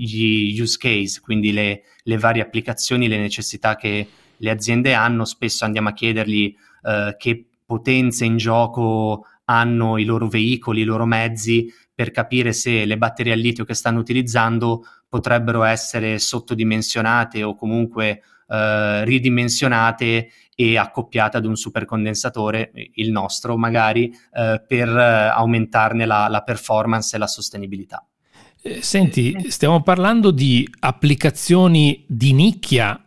use case, quindi le varie applicazioni, le necessità che le aziende hanno. Spesso andiamo a chiedergli che potenze in gioco hanno i loro veicoli, i loro mezzi, per capire se le batterie al litio che stanno utilizzando potrebbero essere sottodimensionate o comunque ridimensionate e accoppiate ad un supercondensatore, il nostro magari, per aumentarne la performance e la sostenibilità. Senti, stiamo parlando di applicazioni di nicchia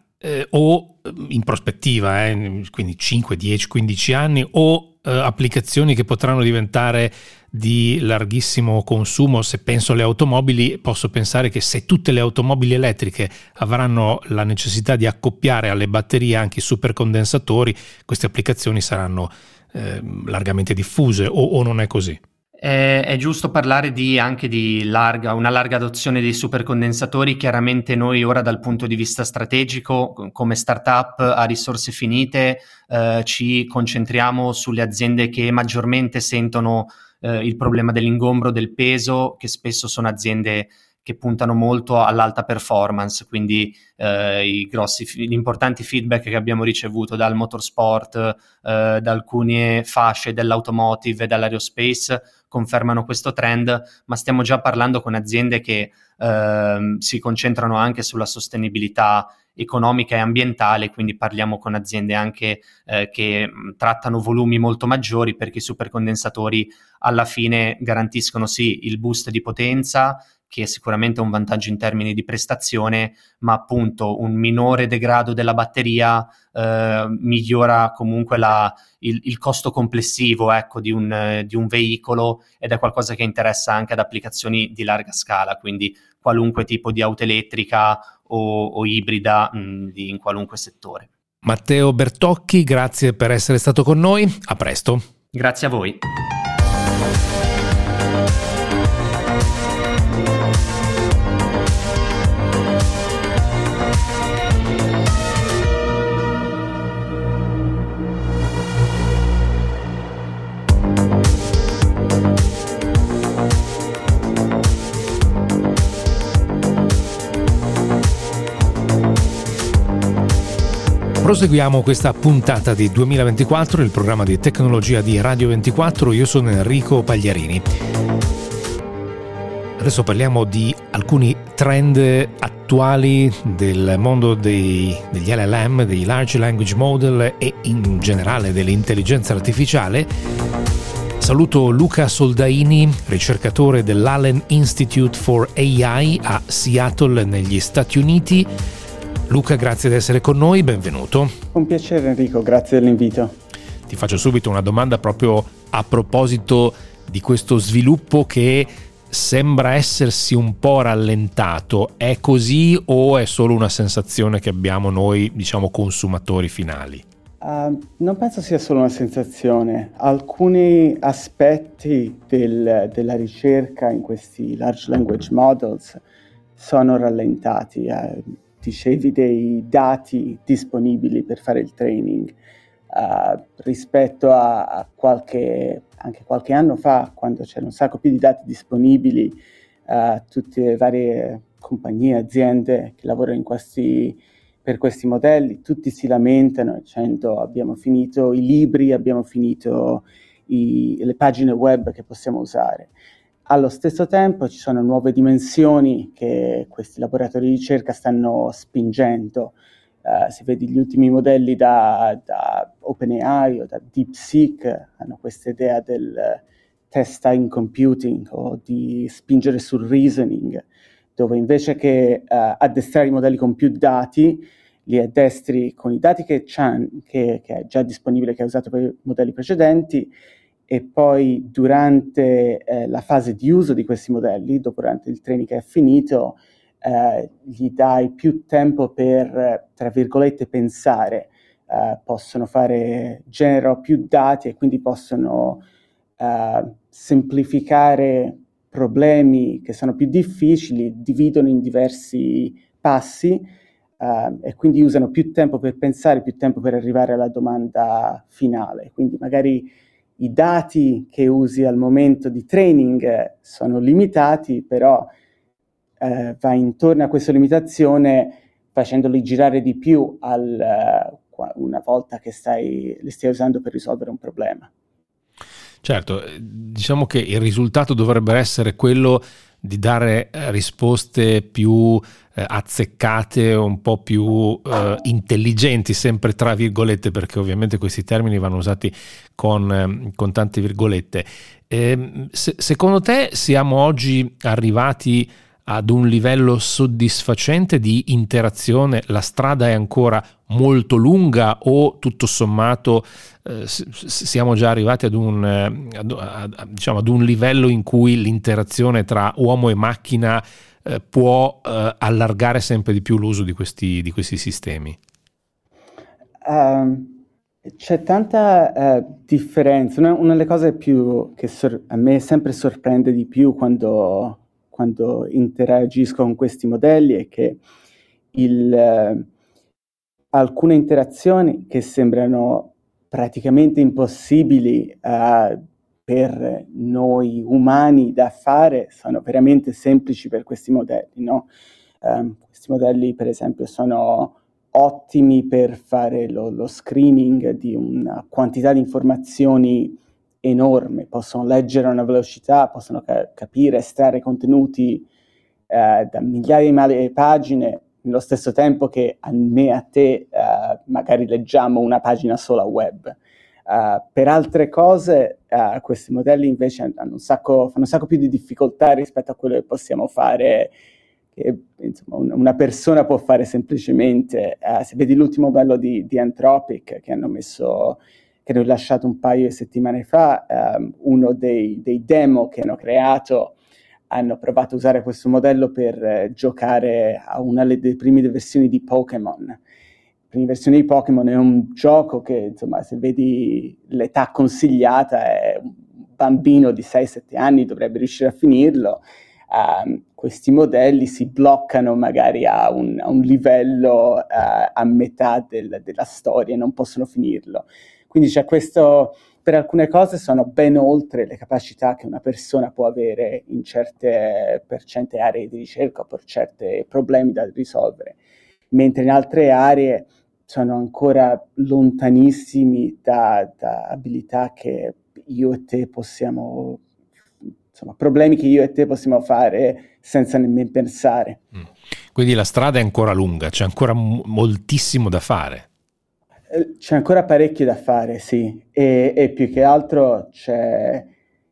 o in prospettiva, quindi 5, 10, 15 anni, o applicazioni che potranno diventare di larghissimo consumo? Se penso alle automobili, posso pensare che se tutte le automobili elettriche avranno la necessità di accoppiare alle batterie anche i supercondensatori, queste applicazioni saranno largamente diffuse, o non è così? È giusto parlare anche di una larga adozione dei supercondensatori. Chiaramente noi ora, dal punto di vista strategico, come startup a risorse finite, ci concentriamo sulle aziende che maggiormente sentono il problema dell'ingombro, del peso, che spesso sono aziende che puntano molto all'alta performance, quindi gli importanti feedback che abbiamo ricevuto dal motorsport, da alcune fasce dell'automotive e dall'aerospace confermano questo trend, ma stiamo già parlando con aziende che si concentrano anche sulla sostenibilità economica e ambientale, quindi parliamo con aziende anche che trattano volumi molto maggiori, perché i supercondensatori alla fine garantiscono sì il boost di potenza, che è sicuramente un vantaggio in termini di prestazione, ma appunto un minore degrado della batteria migliora comunque il costo complessivo, ecco, di un veicolo, ed è qualcosa che interessa anche ad applicazioni di larga scala, quindi qualunque tipo di auto elettrica o ibrida in qualunque settore. Matteo Bertocchi, grazie per essere stato con noi, a presto. Grazie a voi. Proseguiamo questa puntata di 2024, il programma di tecnologia di Radio 24. Io sono Enrico Pagliarini. Adesso parliamo di alcuni trend attuali del mondo degli LLM, dei Large Language Model e in generale dell'intelligenza artificiale. Saluto Luca Soldaini, ricercatore dell'Allen Institute for AI a Seattle negli Stati Uniti. Luca, grazie di essere con noi, benvenuto. Un piacere Enrico, grazie dell'invito. Ti faccio subito una domanda proprio a proposito di questo sviluppo che sembra essersi un po' rallentato. È così o è solo una sensazione che abbiamo noi, diciamo, consumatori finali? Non penso sia solo una sensazione. Alcuni aspetti della ricerca in questi large language models sono rallentati. Dicevi dei dati disponibili per fare il training. Rispetto a qualche anno fa, quando c'era un sacco più di dati disponibili, tutte le varie compagnie, aziende che lavorano per questi modelli, tutti si lamentano dicendo abbiamo finito i libri, abbiamo finito le pagine web che possiamo usare. Allo stesso tempo ci sono nuove dimensioni che questi laboratori di ricerca stanno spingendo. Se vedi gli ultimi modelli da OpenAI o da DeepSeek, hanno questa idea del test time computing o di spingere sul reasoning, dove invece che addestrare i modelli con più dati, li addestri con i dati che è già disponibile, che hai usato per i modelli precedenti, e poi durante la fase di uso di questi modelli, durante il training che è finito, gli dai più tempo per, tra virgolette, pensare. Generano più dati e quindi possono semplificare problemi che sono più difficili, dividono in diversi passi e quindi usano più tempo per pensare, più tempo per arrivare alla domanda finale. Quindi magari i dati che usi al momento di training sono limitati, però vai intorno a questa limitazione facendoli girare di più una volta che li stai usando per risolvere un problema. Certo, diciamo che il risultato dovrebbe essere quello di dare risposte più azzeccate, un po' più intelligenti, sempre tra virgolette, perché ovviamente questi termini vanno usati con tante virgolette. Secondo te siamo oggi arrivati ad un livello soddisfacente di interazione? La strada è ancora molto lunga o tutto sommato siamo già arrivati ad un livello in cui l'interazione tra uomo e macchina può allargare sempre di più l'uso di questi sistemi? C'è tanta differenza. Una delle cose più che a me sempre sorprende di più quando interagisco con questi modelli è che alcune interazioni che sembrano praticamente impossibili per per noi umani da fare sono veramente semplici per questi modelli, no? Questi modelli, per esempio, sono ottimi per fare lo screening di una quantità di informazioni enorme, possono leggere a una velocità, possono capire, estrarre contenuti da migliaia di pagine, nello stesso tempo che a me e a te magari leggiamo una pagina sola web. Per altre cose questi modelli invece fanno un sacco più di difficoltà rispetto a quello che possiamo fare, che insomma una persona può fare semplicemente. Se vedi l'ultimo modello di Anthropic che hanno rilasciato un paio di settimane fa, uno dei demo che hanno creato, hanno provato a usare questo modello per giocare a una delle prime versioni di Pokémon. La prima versione di Pokémon è un gioco che, insomma, se vedi l'età consigliata, è un bambino di 6-7 anni dovrebbe riuscire a finirlo. Questi modelli si bloccano magari a un livello a metà della storia e non possono finirlo. Quindi c'è questo, per alcune cose sono ben oltre le capacità che una persona può avere per certe aree di ricerca o per certi problemi da risolvere, mentre in altre aree sono ancora lontanissimi da abilità che io e te possiamo, insomma, problemi che io e te possiamo fare senza nemmeno pensare. Quindi la strada è ancora lunga, c'è ancora moltissimo da fare. C'è ancora parecchio da fare, sì, e più che altro c'è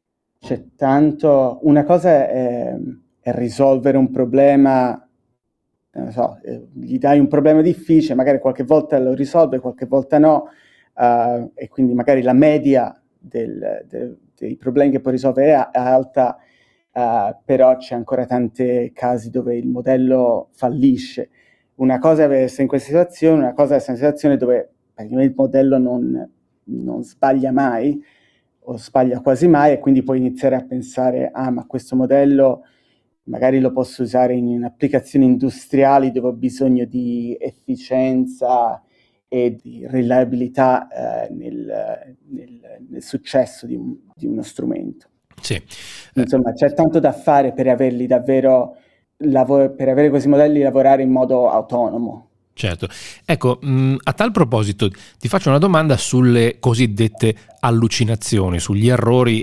tanto. Una cosa è risolvere un problema, non so, gli dai un problema difficile, magari qualche volta lo risolve, qualche volta no, e quindi magari la media dei problemi che può risolvere è alta, però c'è ancora tanti casi dove il modello fallisce. Una cosa è essere in questa situazione, una cosa è essere in una situazione dove il modello non sbaglia mai o sbaglia quasi mai, e quindi puoi iniziare a pensare ma questo modello magari lo posso usare in applicazioni industriali dove ho bisogno di efficienza e di reliabilità nel successo di uno strumento. Sì. Insomma, c'è tanto da fare per averli davvero, per avere questi modelli lavorare in modo autonomo. Certo. Ecco, a tal proposito ti faccio una domanda sulle cosiddette allucinazioni, sugli errori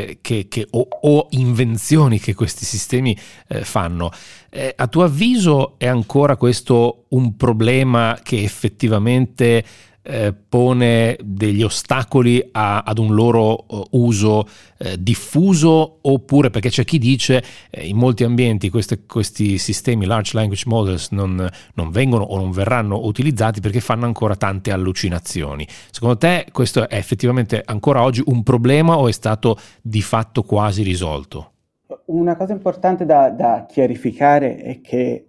o invenzioni che questi sistemi fanno. A tuo avviso è ancora questo un problema che effettivamente pone degli ostacoli ad un loro uso diffuso, oppure, perché c'è chi dice in molti ambienti questi sistemi large language models non vengono o non verranno utilizzati perché fanno ancora tante allucinazioni. Secondo te questo è effettivamente ancora oggi un problema o è stato di fatto quasi risolto? Una cosa importante da chiarificare è che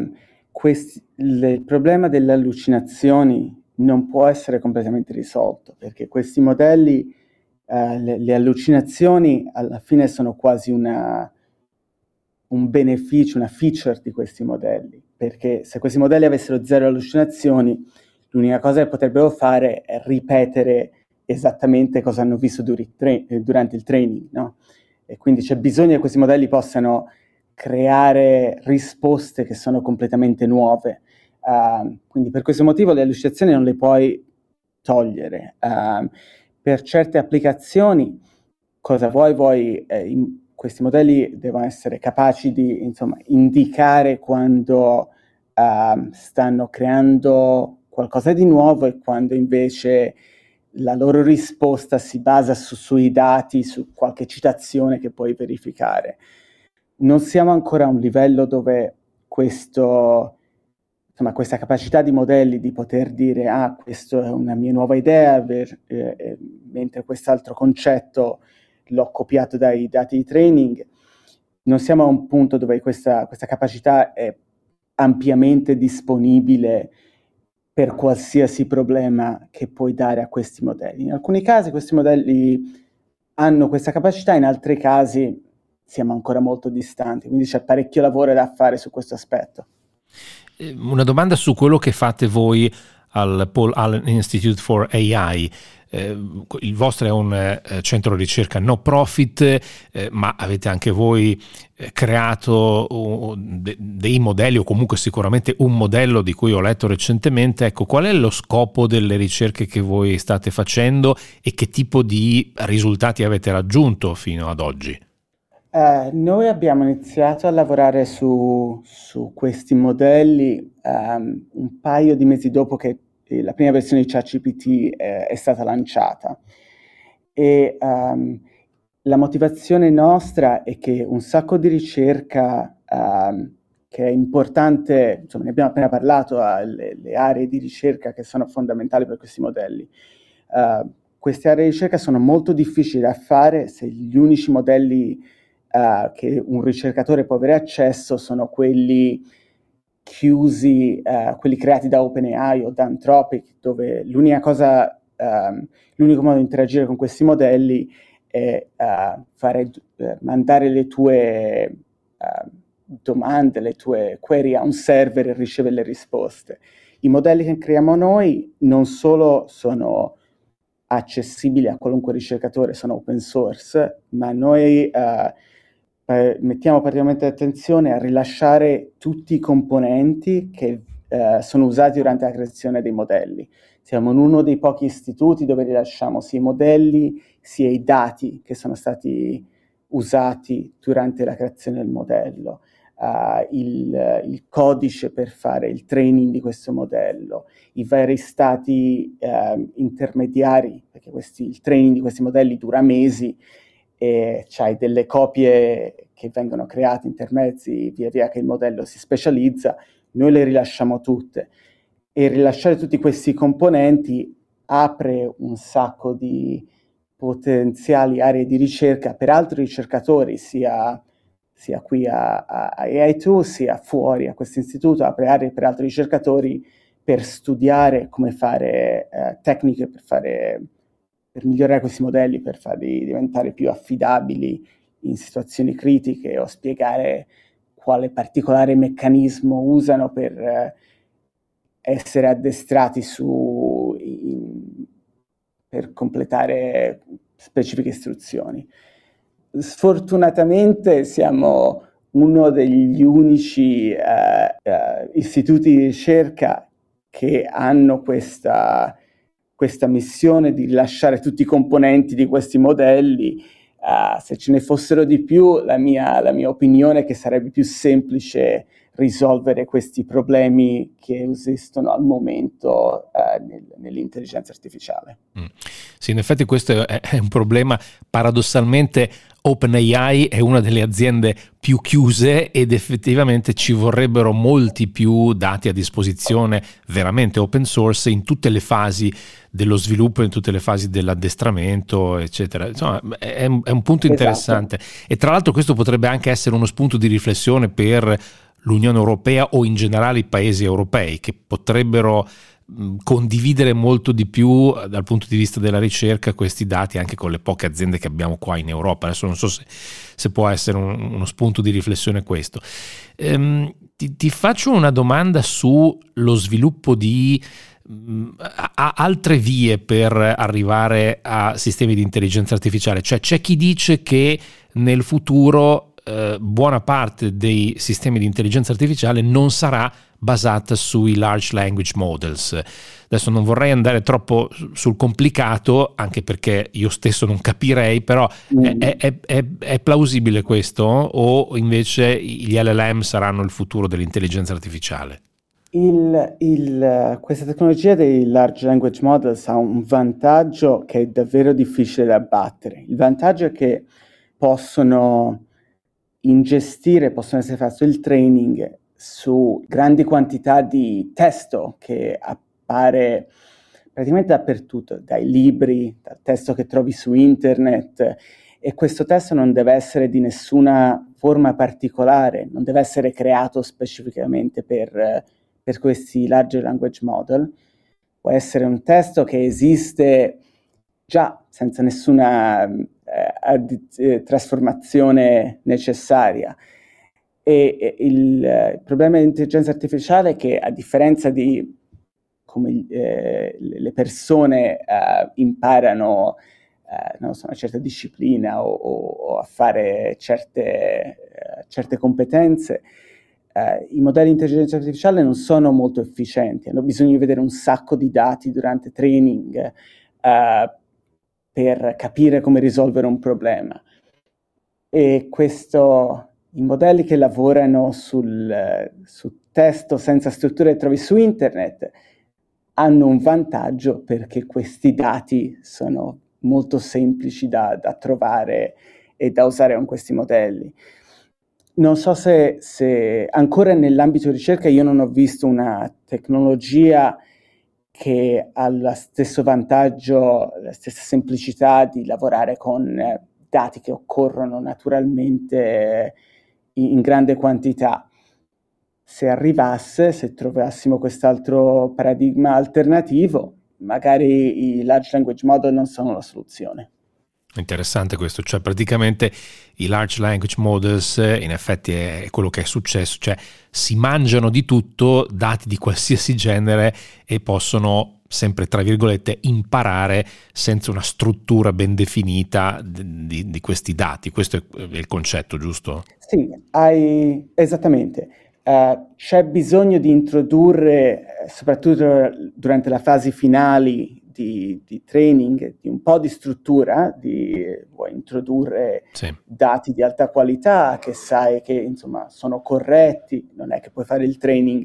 il problema delle allucinazioni non può essere completamente risolto, perché questi modelli, le allucinazioni alla fine sono quasi un beneficio, una feature di questi modelli, perché se questi modelli avessero 0 allucinazioni, l'unica cosa che potrebbero fare è ripetere esattamente cosa hanno visto durante il training, no? E quindi c'è bisogno che questi modelli possano creare risposte che sono completamente nuove. Quindi per questo motivo le allucinazioni non le puoi togliere. Per certe applicazioni, cosa vuoi questi modelli devono essere capaci di, insomma, indicare quando stanno creando qualcosa di nuovo e quando invece la loro risposta si basa sui dati, su qualche citazione che puoi verificare. Non siamo ancora a un livello dove questa capacità di modelli di poter dire questa è una mia nuova idea, mentre quest'altro concetto l'ho copiato dai dati di training. Non siamo a un punto dove questa capacità è ampiamente disponibile per qualsiasi problema che puoi dare a questi modelli. In alcuni casi questi modelli hanno questa capacità, in altri casi siamo ancora molto distanti, quindi c'è parecchio lavoro da fare su questo aspetto. Una domanda su quello che fate voi al Paul Allen Institute for AI. il vostro è un centro di ricerca no profit, ma avete anche voi creato dei modelli, o comunque sicuramente un modello di cui ho letto recentemente. Ecco, qual è lo scopo delle ricerche che voi state facendo e che tipo di risultati avete raggiunto fino ad oggi? Noi abbiamo iniziato a lavorare su questi modelli un paio di mesi dopo che la prima versione di ChatGPT è stata lanciata, e la motivazione nostra è che un sacco di ricerca che è importante, insomma ne abbiamo appena parlato, le aree di ricerca che sono fondamentali per questi modelli. Queste aree di ricerca sono molto difficili da fare se gli unici modelli che un ricercatore può avere accesso sono quelli chiusi, quelli creati da OpenAI o da Anthropic, dove l'unico modo di interagire con questi modelli è mandare le tue domande, le tue query a un server e ricevere le risposte. I modelli che creiamo noi non solo sono accessibili a qualunque ricercatore, sono open source, ma noi mettiamo particolarmente attenzione a rilasciare tutti i componenti che sono usati durante la creazione dei modelli. Siamo in uno dei pochi istituti dove rilasciamo sia i modelli sia i dati che sono stati usati durante la creazione del modello, il codice per fare il training di questo modello, i vari stati intermediari, perché il training di questi modelli dura mesi, e c'hai delle copie che vengono create intermezzi via via che il modello si specializza. Noi le rilasciamo tutte, e rilasciare tutti questi componenti apre un sacco di potenziali aree di ricerca per altri ricercatori, sia qui a AI2 sia fuori a questo istituto. Apre aree per altri ricercatori per studiare come fare tecniche per migliorare questi modelli, per farli diventare più affidabili in situazioni critiche, o spiegare quale particolare meccanismo usano per essere addestrati per completare specifiche istruzioni. Sfortunatamente siamo uno degli unici istituti di ricerca che hanno questa missione di rilasciare tutti i componenti di questi modelli. Se ce ne fossero di più, la mia opinione è che sarebbe più semplice risolvere questi problemi che esistono al momento nell'intelligenza artificiale. Sì, in effetti questo è un problema. Paradossalmente OpenAI è una delle aziende più chiuse, ed effettivamente ci vorrebbero molti più dati a disposizione veramente open source in tutte le fasi dello sviluppo, in tutte le fasi dell'addestramento, eccetera. Insomma, è un punto interessante. Esatto. E tra l'altro questo potrebbe anche essere uno spunto di riflessione per l'Unione Europea o in generale i paesi europei, che potrebbero condividere molto di più dal punto di vista della ricerca questi dati anche con le poche aziende che abbiamo qua in Europa. Adesso non so se può essere uno spunto di riflessione questo. Ti faccio una domanda sullo sviluppo di altre vie per arrivare a sistemi di intelligenza artificiale. Cioè, c'è chi dice che nel futuro buona parte dei sistemi di intelligenza artificiale non sarà basata sui large language models. Adesso non vorrei andare troppo sul complicato, anche perché io stesso non capirei, però è plausibile questo, o invece gli LLM saranno il futuro dell'intelligenza artificiale? Questa tecnologia dei large language models ha un vantaggio che è davvero difficile da abbattere. Il vantaggio è che possono essere fatto il training su grandi quantità di testo che appare praticamente dappertutto, dai libri, dal testo che trovi su internet, e questo testo non deve essere di nessuna forma particolare, non deve essere creato specificamente per questi large language model. Può essere un testo che esiste già senza nessuna trasformazione necessaria. E il problema dell'intelligenza artificiale è che, a differenza di come le persone imparano non so, una certa disciplina o a fare certe competenze, i modelli di intelligenza artificiale non sono molto efficienti, hanno bisogno di vedere un sacco di dati durante training per capire come risolvere un problema. E i modelli che lavorano sul testo senza struttura che trovi su internet hanno un vantaggio, perché questi dati sono molto semplici da trovare e da usare con questi modelli. Non so se ancora nell'ambito di ricerca io non ho visto una tecnologia che ha lo stesso vantaggio, la stessa semplicità di lavorare con dati che occorrono naturalmente in grande quantità. Se arrivasse, se trovassimo quest'altro paradigma alternativo, magari i large language model non sono la soluzione. Interessante questo, cioè praticamente i large language models in effetti è quello che è successo, cioè si mangiano di tutto, dati di qualsiasi genere, e possono sempre tra virgolette imparare senza una struttura ben definita di questi dati. Questo è il concetto, giusto? Sì, esattamente. C'è bisogno di introdurre, soprattutto durante la fase finali di training, di un po' di struttura, vuoi introdurre dati di alta qualità che sai che insomma sono corretti, non è che puoi fare il training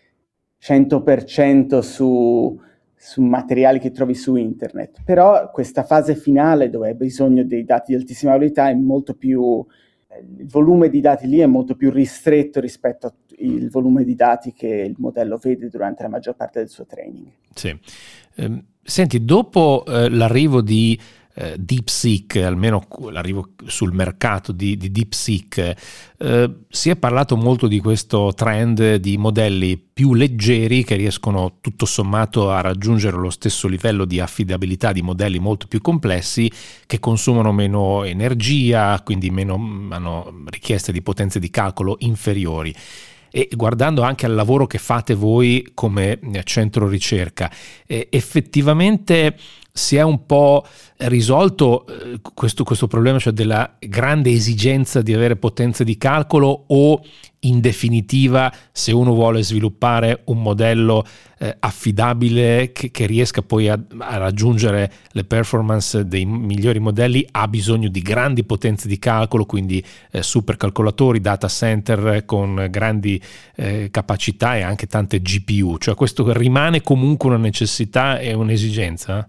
100% su materiali che trovi su internet, però questa fase finale dove hai bisogno dei dati di altissima qualità è molto più, il volume di dati lì è molto più ristretto rispetto al volume di dati che il modello vede durante la maggior parte del suo training. Sì. Senti, dopo l'arrivo di DeepSeek, almeno l'arrivo sul mercato di DeepSeek, si è parlato molto di questo trend di modelli più leggeri che riescono tutto sommato a raggiungere lo stesso livello di affidabilità di modelli molto più complessi, che consumano meno energia, quindi hanno richieste di potenze di calcolo inferiori. E guardando anche al lavoro che fate voi come centro ricerca, effettivamente si è un po' risolto questo problema, cioè della grande esigenza di avere potenze di calcolo, o in definitiva, se uno vuole sviluppare un modello affidabile che riesca poi a raggiungere le performance dei migliori modelli, ha bisogno di grandi potenze di calcolo, quindi supercalcolatori, data center con grandi capacità e anche tante GPU, cioè questo rimane comunque una necessità e un'esigenza?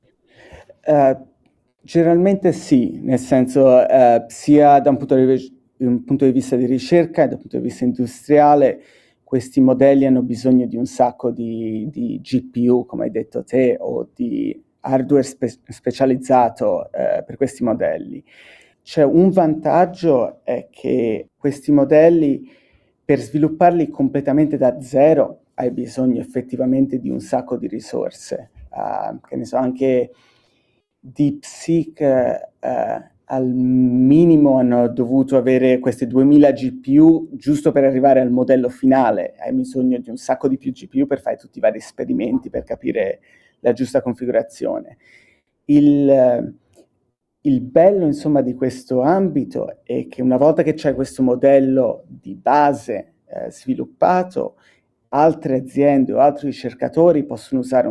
Generalmente sì, nel senso sia da un punto di vista di ricerca e da un punto di vista industriale, questi modelli hanno bisogno di un sacco di GPU, come hai detto te, o di hardware specializzato per questi modelli. C'è un vantaggio, è che questi modelli, per svilupparli completamente da zero, hai bisogno effettivamente di un sacco di risorse. Che ne so, anche DeepSeek al minimo hanno dovuto avere queste 2000 GPU giusto per arrivare al modello finale. Hai bisogno di un sacco di più GPU per fare tutti i vari esperimenti, per capire la giusta configurazione. Il bello, insomma, di questo ambito è che una volta che c'è questo modello di base sviluppato, altre aziende o altri ricercatori possono usare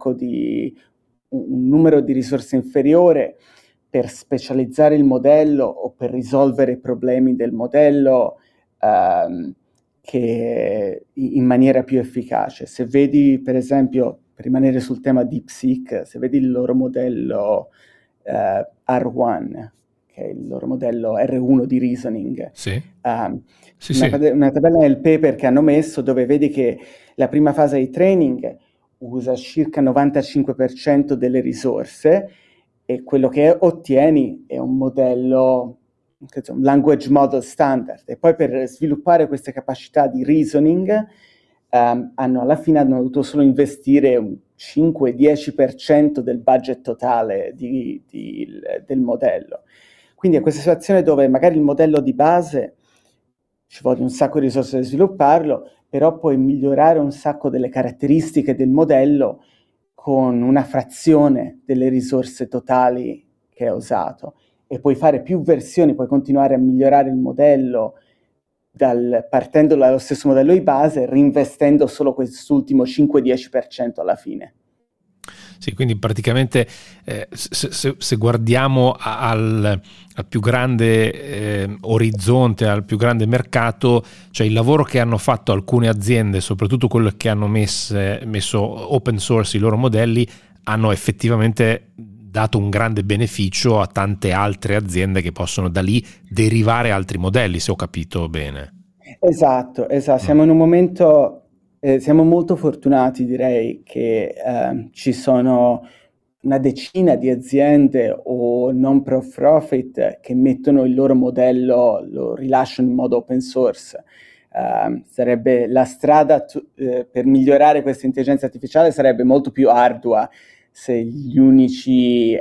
un numero di risorse inferiore per specializzare il modello o per risolvere i problemi del modello che in maniera più efficace. Se vedi, per esempio, per rimanere sul tema DeepSeek, se vedi il loro modello R1, che è il loro modello R1 di reasoning, una tabella nel paper che hanno messo dove vedi che la prima fase di training usa circa 95% delle risorse, e quello che ottieni è un modello, un language model standard, e poi per sviluppare queste capacità di reasoning alla fine hanno dovuto solo investire un 5-10% del budget totale del modello. Quindi è questa situazione dove magari il modello di base ci vuole un sacco di risorse per svilupparlo, però puoi migliorare un sacco delle caratteristiche del modello con una frazione delle risorse totali che hai usato, e puoi fare più versioni, puoi continuare a migliorare il modello partendo dallo stesso modello di base, reinvestendo solo quest'ultimo 5-10% alla fine. Sì, quindi praticamente se guardiamo al più grande orizzonte, al più grande mercato, cioè il lavoro che hanno fatto alcune aziende, soprattutto quelle che hanno messo open source i loro modelli, hanno effettivamente dato un grande beneficio a tante altre aziende che possono da lì derivare altri modelli, se ho capito bene. Esatto. Siamo in un momento, siamo molto fortunati, direi, che ci sono una decina di aziende o non profit che mettono il loro modello, lo rilasciano in modo open source. Sarebbe la strada per migliorare questa intelligenza artificiale sarebbe molto più ardua se gli unici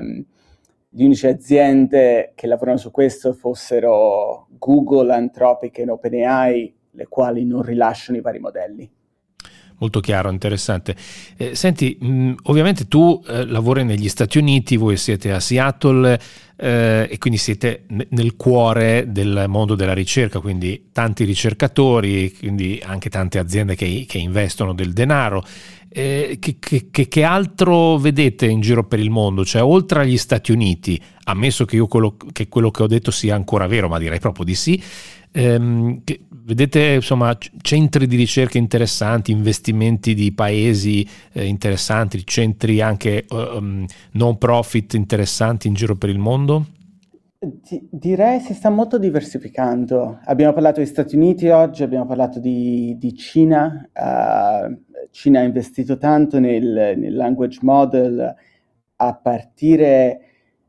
aziende che lavorano su questo fossero Google, Anthropic e OpenAI, le quali non rilasciano i vari modelli. Molto chiaro, interessante. Senti, ovviamente tu lavori negli Stati Uniti, voi siete a Seattle e quindi siete nel cuore del mondo della ricerca, quindi tanti ricercatori, quindi anche tante aziende che investono del denaro. Che altro vedete in giro per il mondo? Cioè, oltre agli Stati Uniti, ammesso che quello che ho detto sia ancora vero, ma direi proprio di sì, vedete insomma centri di ricerca interessanti, investimenti di paesi interessanti, centri anche non profit interessanti in giro per il mondo? Direi si sta molto diversificando. Abbiamo parlato degli Stati Uniti oggi, abbiamo parlato di Cina. Cina ha investito tanto nel language model a partire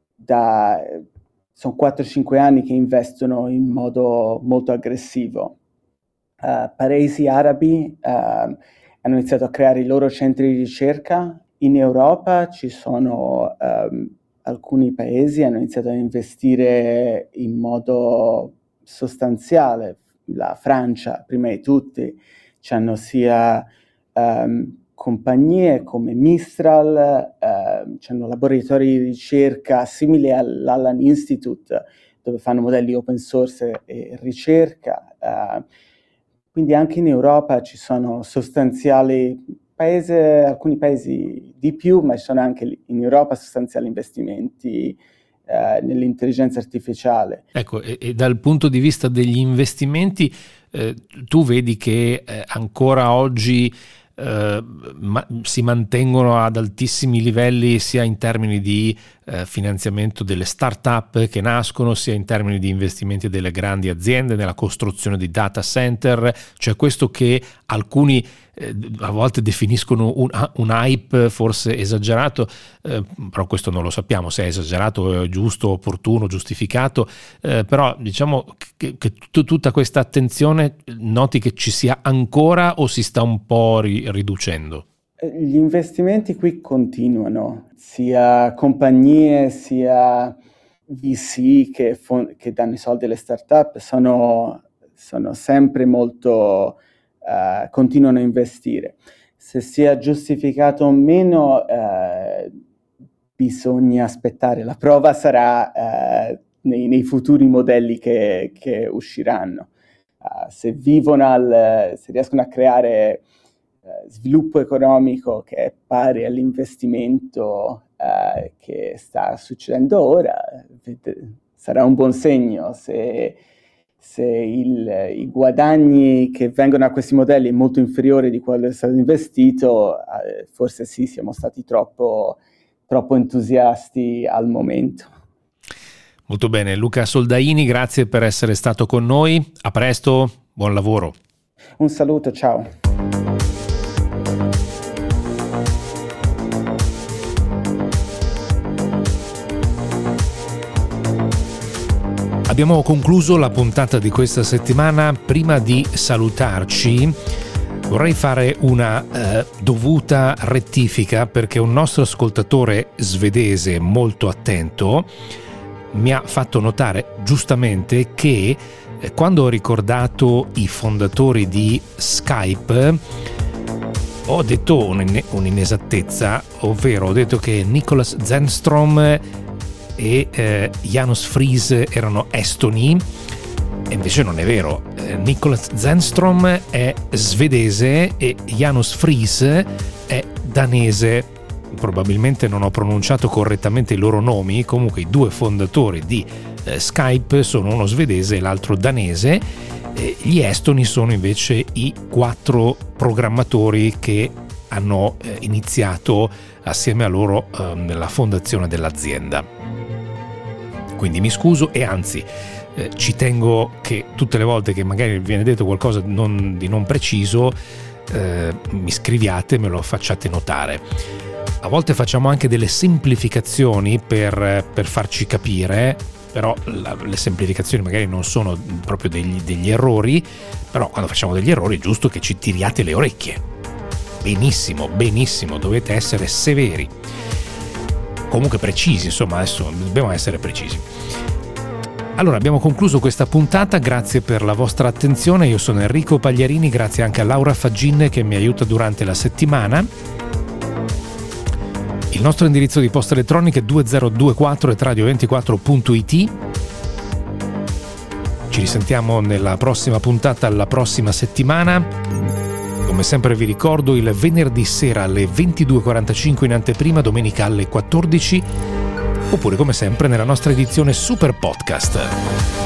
sono 4-5 anni che investono in modo molto aggressivo. Paesi arabi hanno iniziato a creare i loro centri di ricerca. In Europa ci sono alcuni paesi hanno iniziato a investire in modo sostanziale. La Francia, prima di tutti, c'hanno sia compagnie come Mistral, c'hanno laboratori di ricerca simili all'Allen Institute, dove fanno modelli open source e ricerca. Quindi anche in Europa ci sono alcuni paesi di più, ma ci sono anche in Europa sostanziali investimenti nell'intelligenza artificiale. Ecco, e dal punto di vista degli investimenti, tu vedi che ancora oggi si mantengono ad altissimi livelli, sia in termini di finanziamento delle start-up che nascono, sia in termini di investimenti delle grandi aziende nella costruzione di data center, cioè questo che alcuni a volte definiscono un hype forse esagerato, però questo non lo sappiamo se è esagerato, giusto, opportuno, giustificato, però diciamo che tutta questa attenzione noti che ci sia ancora o si sta un po' riducendo? Gli investimenti qui continuano, sia compagnie sia VC che danno i soldi alle startup sono sempre molto continuano a investire. Se sia giustificato o meno bisogna aspettare, la prova sarà nei futuri modelli che usciranno. Se riescono a creare sviluppo economico che è pari all'investimento che sta succedendo ora, sarà un buon segno. Se i guadagni che vengono a questi modelli è molto inferiore di quello che è stato investito, forse sì, siamo stati troppo entusiasti al momento. Molto bene, Luca Soldaini, grazie per essere stato con noi, a presto, buon lavoro. Un saluto, ciao. Abbiamo concluso la puntata di questa settimana. Prima di salutarci vorrei fare una dovuta rettifica, perché un nostro ascoltatore svedese molto attento mi ha fatto notare giustamente che Quando ho ricordato i fondatori di Skype, ho detto un'inesattezza, ovvero ho detto che Nicholas Zennström e Janos Friis erano estoni, e invece non è vero. Nicholas Zennström è svedese e Janos Friis è danese. Probabilmente non ho pronunciato correttamente i loro nomi. Comunque i due fondatori di Skype sono uno svedese e l'altro danese. Gli estoni sono invece i 4 programmatori che hanno iniziato assieme a loro nella fondazione dell'azienda. Quindi mi scuso, e anzi ci tengo che tutte le volte che magari viene detto qualcosa di non preciso, mi scriviate, me lo facciate notare. A volte facciamo anche delle semplificazioni per farci capire, però le semplificazioni magari non sono proprio degli errori, però quando facciamo degli errori è giusto che ci tiriate le orecchie. Benissimo, dovete essere severi, comunque precisi, insomma, adesso dobbiamo essere precisi. Allora, abbiamo concluso questa puntata, grazie per la vostra attenzione. Io sono Enrico Pagliarini, grazie anche a Laura Faggin che mi aiuta durante la settimana. Il nostro indirizzo di posta elettronica è 2024@radio24.it. Ci risentiamo nella prossima puntata, la prossima settimana. Come sempre vi ricordo, il venerdì sera alle 22:45 in anteprima, domenica alle 14, oppure come sempre nella nostra edizione Super Podcast.